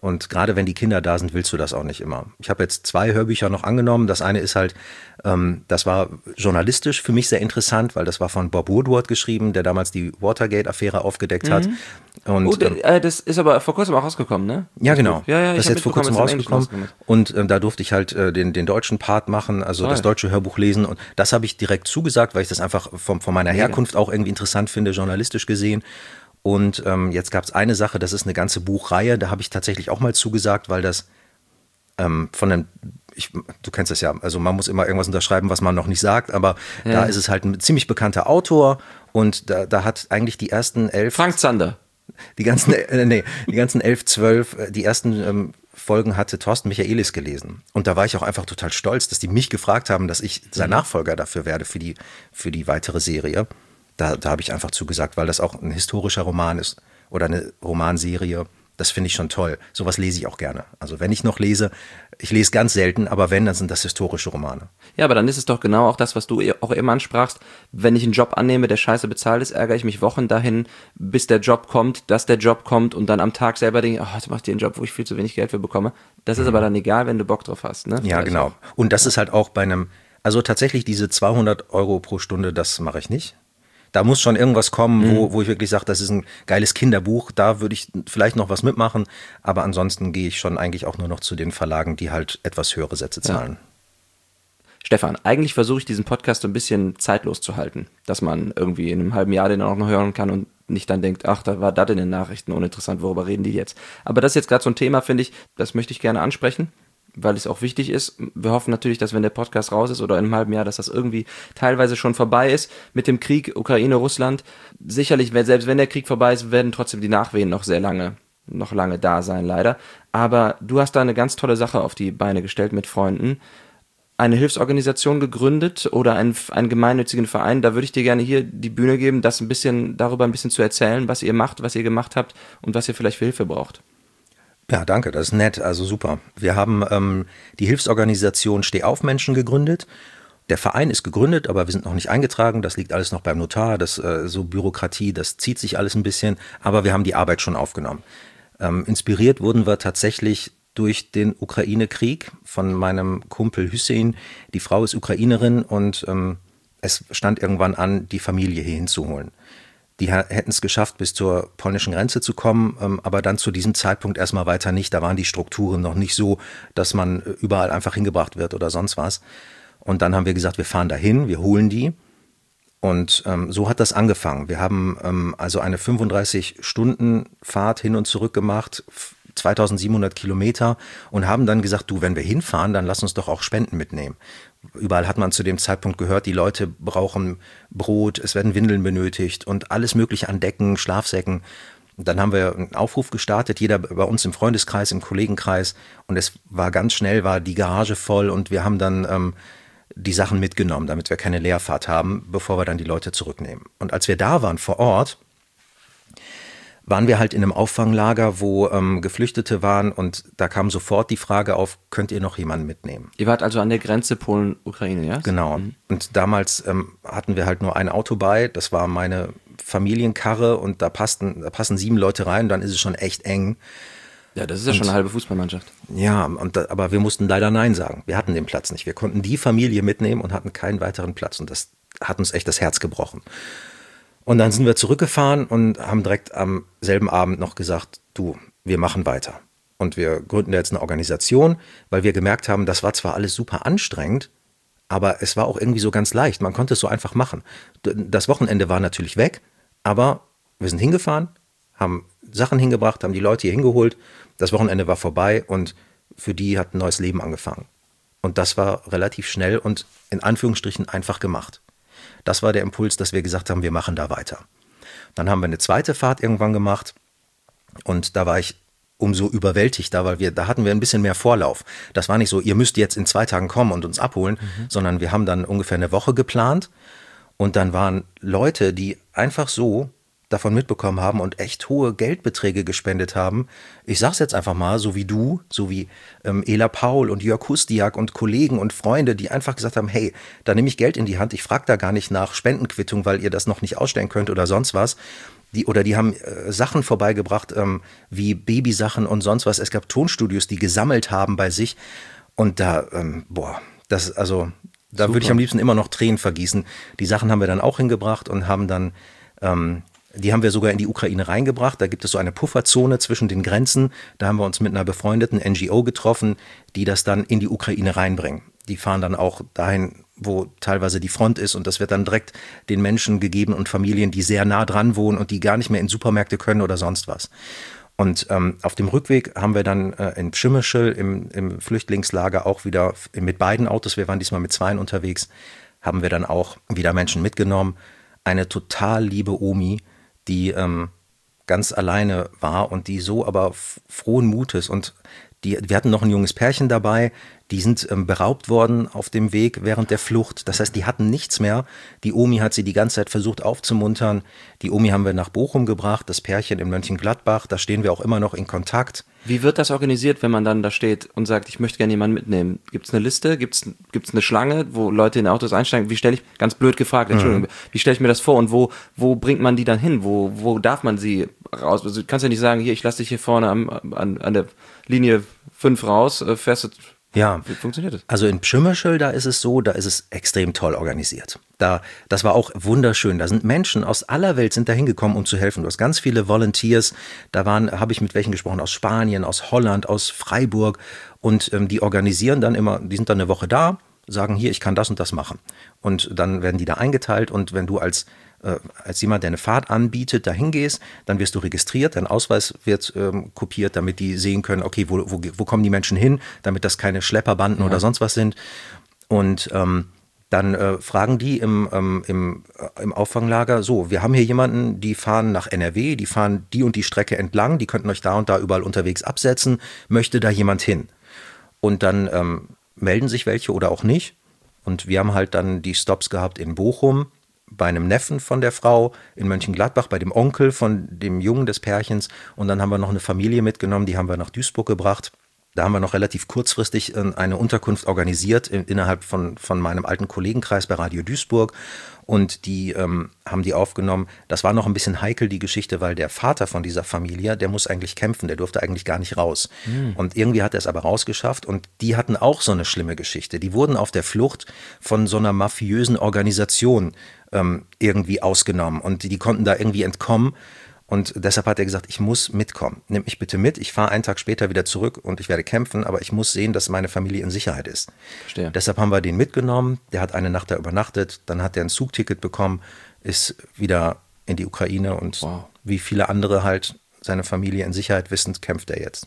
Und gerade wenn die Kinder da sind, willst du das auch nicht immer. Ich habe jetzt zwei Hörbücher noch angenommen. Das eine ist halt, ähm, das war journalistisch für mich sehr interessant, weil das war von Bob Woodward geschrieben, der damals die Watergate-Affäre aufgedeckt hat. Mhm. Und, oh, ähm, äh, das ist aber vor kurzem auch rausgekommen, ne? Ja, genau. Ja, ja, das ist jetzt vor kurzem rausgekommen. Und ähm, da durfte ich halt äh, den, den deutschen Part machen, also Toll. das deutsche Hörbuch lesen. Und das habe ich direkt zugesagt, weil ich das einfach vom, von meiner Mega. Herkunft auch irgendwie interessant finde, journalistisch gesehen. Und ähm, jetzt gab es eine Sache, das ist eine ganze Buchreihe, da habe ich tatsächlich auch mal zugesagt, weil das ähm, von einem, ich, du kennst das ja, also man muss immer irgendwas unterschreiben, was man noch nicht sagt, aber Ja. da ist es halt ein ziemlich bekannter Autor und da, da hat eigentlich die ersten elf... Frank Zander. Die ganzen, äh, nee, die ganzen elf, zwölf, äh, die ersten ähm, Folgen hatte Thorsten Michaelis gelesen. Und da war ich auch einfach total stolz, dass die mich gefragt haben, dass ich sein Nachfolger dafür werde für die, für die weitere Serie. Da, da habe ich einfach zugesagt, weil das auch ein historischer Roman ist oder eine Romanserie. Das finde ich schon toll. Sowas lese ich auch gerne. Also wenn ich noch lese, ich lese ganz selten, aber wenn, dann sind das historische Romane. Ja, aber dann ist es doch genau auch das, was du auch eben ansprachst. Wenn ich einen Job annehme, der scheiße bezahlt ist, ärgere ich mich Wochen dahin, bis der Job kommt, dass der Job kommt und dann am Tag selber denke, oh, jetzt mach ich den Job, wo ich viel zu wenig Geld für bekomme. Das ist aber dann egal, wenn du Bock drauf hast. Ne? Ja, Vielleicht genau. auch. Und das ist halt auch bei einem, also tatsächlich diese zweihundert Euro pro Stunde, das mache ich nicht. Da muss schon irgendwas kommen, wo, wo ich wirklich sage, das ist ein geiles Kinderbuch, da würde ich vielleicht noch was mitmachen, aber ansonsten gehe ich schon eigentlich auch nur noch zu den Verlagen, die halt etwas höhere Sätze zahlen. Stefan, eigentlich versuche ich diesen Podcast so ein bisschen zeitlos zu halten, dass man irgendwie in einem halben Jahr den auch noch hören kann und nicht dann denkt, ach, da war das in den Nachrichten uninteressant, worüber reden die jetzt. Aber das ist jetzt gerade so ein Thema, finde ich, das möchte ich gerne ansprechen, weil es auch wichtig ist. Wir hoffen natürlich, dass wenn der Podcast raus ist oder in einem halben Jahr, dass das irgendwie teilweise schon vorbei ist mit dem Krieg Ukraine, Russland. Sicherlich, selbst wenn der Krieg vorbei ist, werden trotzdem die Nachwehen noch sehr lange, noch lange da sein, leider. Aber du hast da eine ganz tolle Sache auf die Beine gestellt mit Freunden. Eine Hilfsorganisation gegründet oder einen, einen gemeinnützigen Verein. Da würde ich dir gerne hier die Bühne geben, das ein bisschen, darüber ein bisschen zu erzählen, was ihr macht, was ihr gemacht habt und was ihr vielleicht für Hilfe braucht. Ja, danke, das ist nett, also super. Wir haben ähm, die Hilfsorganisation Stehaufmenschen gegründet. Der Verein ist gegründet, aber wir sind noch nicht eingetragen. Das liegt alles noch beim Notar. Das äh, so Bürokratie, das zieht sich alles ein bisschen. Aber wir haben die Arbeit schon aufgenommen. Ähm, inspiriert wurden wir tatsächlich durch den Ukraine-Krieg von meinem Kumpel Hüseyin. Die Frau ist Ukrainerin und ähm, es stand irgendwann an, die Familie hier hinzuholen. Die hätten es geschafft, bis zur polnischen Grenze zu kommen, ähm, aber dann zu diesem Zeitpunkt erstmal weiter nicht. Da waren die Strukturen noch nicht so, dass man überall einfach hingebracht wird oder sonst was. Und dann haben wir gesagt, wir fahren dahin, wir holen die. Und ähm, so hat das angefangen. Wir haben ähm, also eine fünfunddreißig Stunden Fahrt hin und zurück gemacht, zweitausendsiebenhundert Kilometer, und haben dann gesagt, du, wenn wir hinfahren, dann lass uns doch auch Spenden mitnehmen. Überall hat man zu dem Zeitpunkt gehört, die Leute brauchen Brot, es werden Windeln benötigt und alles mögliche an Decken, Schlafsäcken. Und dann haben wir einen Aufruf gestartet, jeder bei uns im Freundeskreis, im Kollegenkreis, und es war ganz schnell, war die Garage voll und wir haben dann ähm, die Sachen mitgenommen, damit wir keine Leerfahrt haben, bevor wir dann die Leute zurücknehmen. Und als wir da waren vor Ort, waren wir halt in einem Auffanglager, wo ähm, Geflüchtete waren, und da kam sofort die Frage auf, könnt ihr noch jemanden mitnehmen? Ihr wart also an der Grenze Polen-Ukraine, ja? Genau. Mhm. Und damals ähm, hatten wir halt nur ein Auto bei, das war meine Familienkarre, und da passten, da passen sieben Leute rein, dann ist es schon echt eng. Ja, das ist ja und, schon eine halbe Fußballmannschaft. Ja, und da, aber wir mussten leider Nein sagen. Wir hatten den Platz nicht. Wir konnten die Familie mitnehmen und hatten keinen weiteren Platz, und das hat uns echt das Herz gebrochen. Und dann sind wir zurückgefahren und haben direkt am selben Abend noch gesagt, du, wir machen weiter. Und wir gründen jetzt eine Organisation, weil wir gemerkt haben, das war zwar alles super anstrengend, aber es war auch irgendwie so ganz leicht. Man konnte es so einfach machen. Das Wochenende war natürlich weg, aber wir sind hingefahren, haben Sachen hingebracht, haben die Leute hier hingeholt. Das Wochenende war vorbei und für die hat ein neues Leben angefangen. Und das war relativ schnell und in Anführungsstrichen einfach gemacht. Das war der Impuls, dass wir gesagt haben, wir machen da weiter. Dann haben wir eine zweite Fahrt irgendwann gemacht und da war ich umso überwältigter, weil wir, da hatten wir ein bisschen mehr Vorlauf. Das war nicht so, ihr müsst jetzt in zwei Tagen kommen und uns abholen, mhm. sondern wir haben dann ungefähr eine Woche geplant, und dann waren Leute, die einfach so davon mitbekommen haben und echt hohe Geldbeträge gespendet haben. Ich sag's jetzt einfach mal, so wie du, so wie ähm, Ela Paul und Jörg Hustiak und Kollegen und Freunde, die einfach gesagt haben, hey, da nehme ich Geld in die Hand, ich frage da gar nicht nach Spendenquittung, weil ihr das noch nicht ausstellen könnt oder sonst was. Die, oder die haben äh, Sachen vorbeigebracht, ähm, wie Babysachen und sonst was. Es gab Tonstudios, die gesammelt haben bei sich. Und da, ähm, boah, das, also, da würde ich am liebsten immer noch Tränen vergießen. Die Sachen haben wir dann auch hingebracht und haben dann, ähm, die haben wir sogar in die Ukraine reingebracht. Da gibt es so eine Pufferzone zwischen den Grenzen. Da haben wir uns mit einer befreundeten N G O getroffen, die das dann in die Ukraine reinbringen. Die fahren dann auch dahin, wo teilweise die Front ist, und das wird dann direkt den Menschen gegeben und Familien, die sehr nah dran wohnen und die gar nicht mehr in Supermärkte können oder sonst was. Und ähm, auf dem Rückweg haben wir dann äh, in Przemyśl im, im Flüchtlingslager auch wieder mit beiden Autos, wir waren diesmal mit zweien unterwegs, haben wir dann auch wieder Menschen mitgenommen. Eine total liebe Omi, die ähm, ganz alleine war und die so aber f- frohen Mutes, und die, wir hatten noch ein junges Pärchen dabei, die sind ähm, beraubt worden auf dem Weg während der Flucht. Das heißt, die hatten nichts mehr. Die Omi hat sie die ganze Zeit versucht aufzumuntern. Die Omi haben wir nach Bochum gebracht, das Pärchen in Mönchengladbach. Da stehen wir auch immer noch in Kontakt. Wie wird das organisiert, wenn man dann da steht und sagt, ich möchte gerne jemanden mitnehmen? Gibt es eine Liste? Gibt es eine Schlange, wo Leute in Autos einsteigen? Wie stelle ich, ganz blöd gefragt, Entschuldigung, mhm. wie stelle ich mir das vor und wo, wo bringt man die dann hin? Wo, wo darf man sie raus? Also, du kannst ja nicht sagen, hier, ich lasse dich hier vorne am, an, an der Linie fünf raus, äh, fährst du. Ja, wie funktioniert das? Also in Przemyśl, da ist es so, da ist es extrem toll organisiert. Da, das war auch wunderschön. Da sind Menschen aus aller Welt sind da hingekommen, um zu helfen. Du hast ganz viele Volunteers. Da waren, habe ich mit welchen gesprochen, aus Spanien, aus Holland, aus Freiburg. Und ähm, die organisieren dann immer, die sind dann eine Woche da, sagen hier, ich kann das und das machen. Und dann werden die da eingeteilt, und wenn du als äh, als jemand, der eine Fahrt anbietet, da hingehst, dann wirst du registriert, dein Ausweis wird ähm, kopiert, damit die sehen können, okay, wo, wo, wo kommen die Menschen hin, damit das keine Schlepperbanden ja. oder sonst was sind. Und ähm, dann äh, fragen die im, ähm, im, äh, im Auffanglager, so, wir haben hier jemanden, die fahren nach N R W, die fahren die und die Strecke entlang, die könnten euch da und da überall unterwegs absetzen, möchte da jemand hin? Und dann ähm, melden sich welche oder auch nicht. Und wir haben halt dann die Stops gehabt in Bochum, bei einem Neffen von der Frau, in Mönchengladbach, bei dem Onkel von dem Jungen des Pärchens. Und dann haben wir noch eine Familie mitgenommen, die haben wir nach Duisburg gebracht. Da haben wir noch relativ kurzfristig eine Unterkunft organisiert innerhalb von, von meinem alten Kollegenkreis bei Radio Duisburg. Und die ähm, haben die aufgenommen. Das war noch ein bisschen heikel, die Geschichte, weil der Vater von dieser Familie, der muss eigentlich kämpfen, der durfte eigentlich gar nicht raus. Mhm. Und irgendwie hat er es aber rausgeschafft, und die hatten auch so eine schlimme Geschichte. Die wurden auf der Flucht von so einer mafiösen Organisation ähm, irgendwie ausgenommen, und die, die konnten da irgendwie entkommen. Und deshalb hat er gesagt, ich muss mitkommen. Nimm mich bitte mit, ich fahre einen Tag später wieder zurück und ich werde kämpfen, aber ich muss sehen, dass meine Familie in Sicherheit ist. Verstehe. Deshalb haben wir den mitgenommen, der hat eine Nacht da übernachtet, dann hat er ein Zugticket bekommen, ist wieder in die Ukraine, und wow. wie viele andere halt seine Familie in Sicherheit wissend, kämpft er jetzt.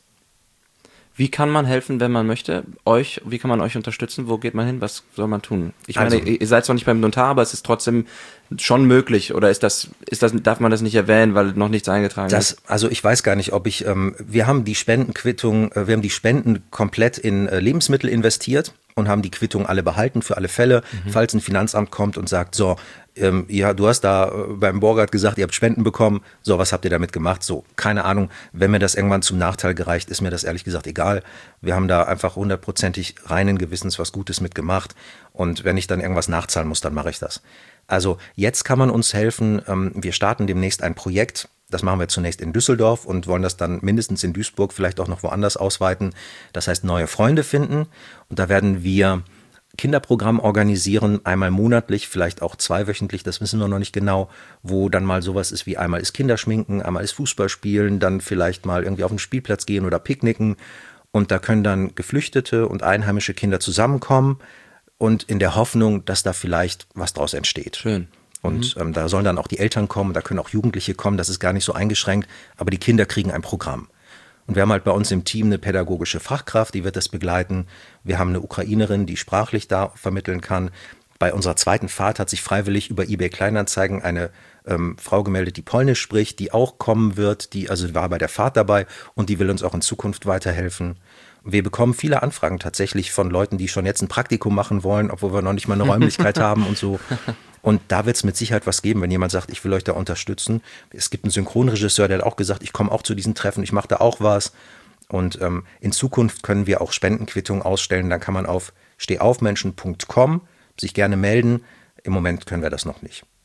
Wie kann man helfen, wenn man möchte? Euch, wie kann man euch unterstützen? Wo geht man hin? Was soll man tun? Ich meine, also, ihr seid zwar nicht beim Notar, aber es ist trotzdem schon möglich. Oder ist das, ist das, darf man das nicht erwähnen, weil noch nichts eingetragen das, ist? Also ich weiß gar nicht, ob ich, ähm, wir haben die Spendenquittung, äh, wir haben die Spenden komplett in äh, Lebensmittel investiert und haben die Quittung alle behalten für alle Fälle, mhm. falls ein Finanzamt kommt und sagt, so, ähm, ja, du hast da äh, beim Borgert gesagt, ihr habt Spenden bekommen, so, was habt ihr damit gemacht? So, keine Ahnung, wenn mir das irgendwann zum Nachteil gereicht, ist mir das ehrlich gesagt egal. Wir haben da einfach hundertprozentig reinen Gewissens was Gutes mitgemacht, und wenn ich dann irgendwas nachzahlen muss, dann mache ich das. Also jetzt kann man uns helfen, ähm, wir starten demnächst ein Projekt. Das machen wir zunächst in Düsseldorf und wollen das dann mindestens in Duisburg, vielleicht auch noch woanders ausweiten. Das heißt, neue Freunde finden. Und da werden wir Kinderprogramm organisieren, einmal monatlich, vielleicht auch zweiwöchentlich, das wissen wir noch nicht genau, wo dann mal sowas ist wie einmal ist Kinderschminken, einmal ist Fußball spielen, dann vielleicht mal irgendwie auf den Spielplatz gehen oder picknicken. Und da können dann geflüchtete und einheimische Kinder zusammenkommen, und in der Hoffnung, dass da vielleicht was draus entsteht. Schön. Und ähm, da sollen dann auch die Eltern kommen, da können auch Jugendliche kommen, das ist gar nicht so eingeschränkt, aber die Kinder kriegen ein Programm. Und wir haben halt bei uns im Team eine pädagogische Fachkraft, die wird das begleiten. Wir haben eine Ukrainerin, die sprachlich da vermitteln kann. Bei unserer zweiten Fahrt hat sich freiwillig über eBay Kleinanzeigen eine ähm, Frau gemeldet, die Polnisch spricht, die auch kommen wird, die also war bei der Fahrt dabei, und die will uns auch in Zukunft weiterhelfen. Wir bekommen viele Anfragen tatsächlich von Leuten, die schon jetzt ein Praktikum machen wollen, obwohl wir noch nicht mal eine Räumlichkeit haben und so. Und da wird es mit Sicherheit was geben, wenn jemand sagt, ich will euch da unterstützen. Es gibt einen Synchronregisseur, der hat auch gesagt, ich komme auch zu diesen Treffen, ich mache da auch was. Und ähm, in Zukunft können wir auch Spendenquittungen ausstellen. Dann kann man auf stehaufmenschen punkt com sich gerne melden. Im Moment können wir das noch nicht.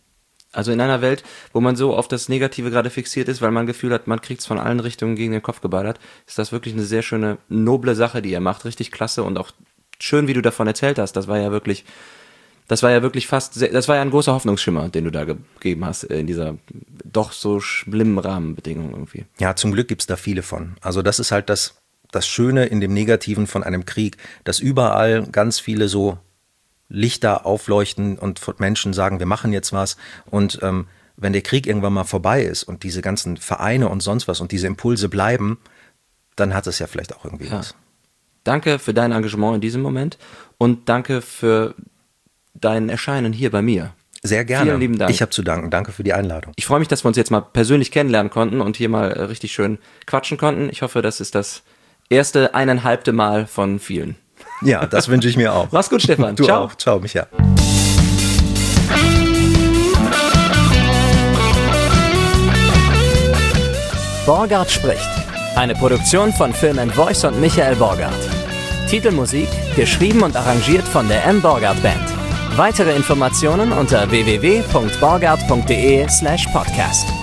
Also in einer Welt, wo man so auf das Negative gerade fixiert ist, weil man Gefühl hat, man kriegt es von allen Richtungen gegen den Kopf geballert, ist das wirklich eine sehr schöne, noble Sache, die ihr macht. Richtig klasse und auch schön, wie du davon erzählt hast. Das war ja wirklich, das war ja wirklich fast, sehr, das war ja ein großer Hoffnungsschimmer, den du da gegeben hast in dieser doch so schlimmen Rahmenbedingung irgendwie. Ja, zum Glück gibt's da viele von. Also das ist halt das, das Schöne in dem Negativen von einem Krieg, dass überall ganz viele so Lichter aufleuchten und Menschen sagen, wir machen jetzt was. Und ähm, wenn der Krieg irgendwann mal vorbei ist und diese ganzen Vereine und sonst was und diese Impulse bleiben, dann hat es ja vielleicht auch irgendwie Ja. was. Danke für dein Engagement in diesem Moment und danke für dein Erscheinen hier bei mir. Sehr gerne. Vielen lieben Dank. Ich habe zu danken. Danke für die Einladung. Ich freue mich, dass wir uns jetzt mal persönlich kennenlernen konnten und hier mal äh, richtig schön quatschen konnten. Ich hoffe, das ist das erste eineinhalbte Mal von vielen. Ja, das wünsche ich mir auch. Mach's gut, Stefan. Du Ciao. auch. Ciao, Micha. Borgard spricht. Eine Produktion von Film and Voice und Michael Borgard. Titelmusik geschrieben und arrangiert von der M. Borgard Band. Weitere Informationen unter w w w punkt borgard punkt d e slash podcast.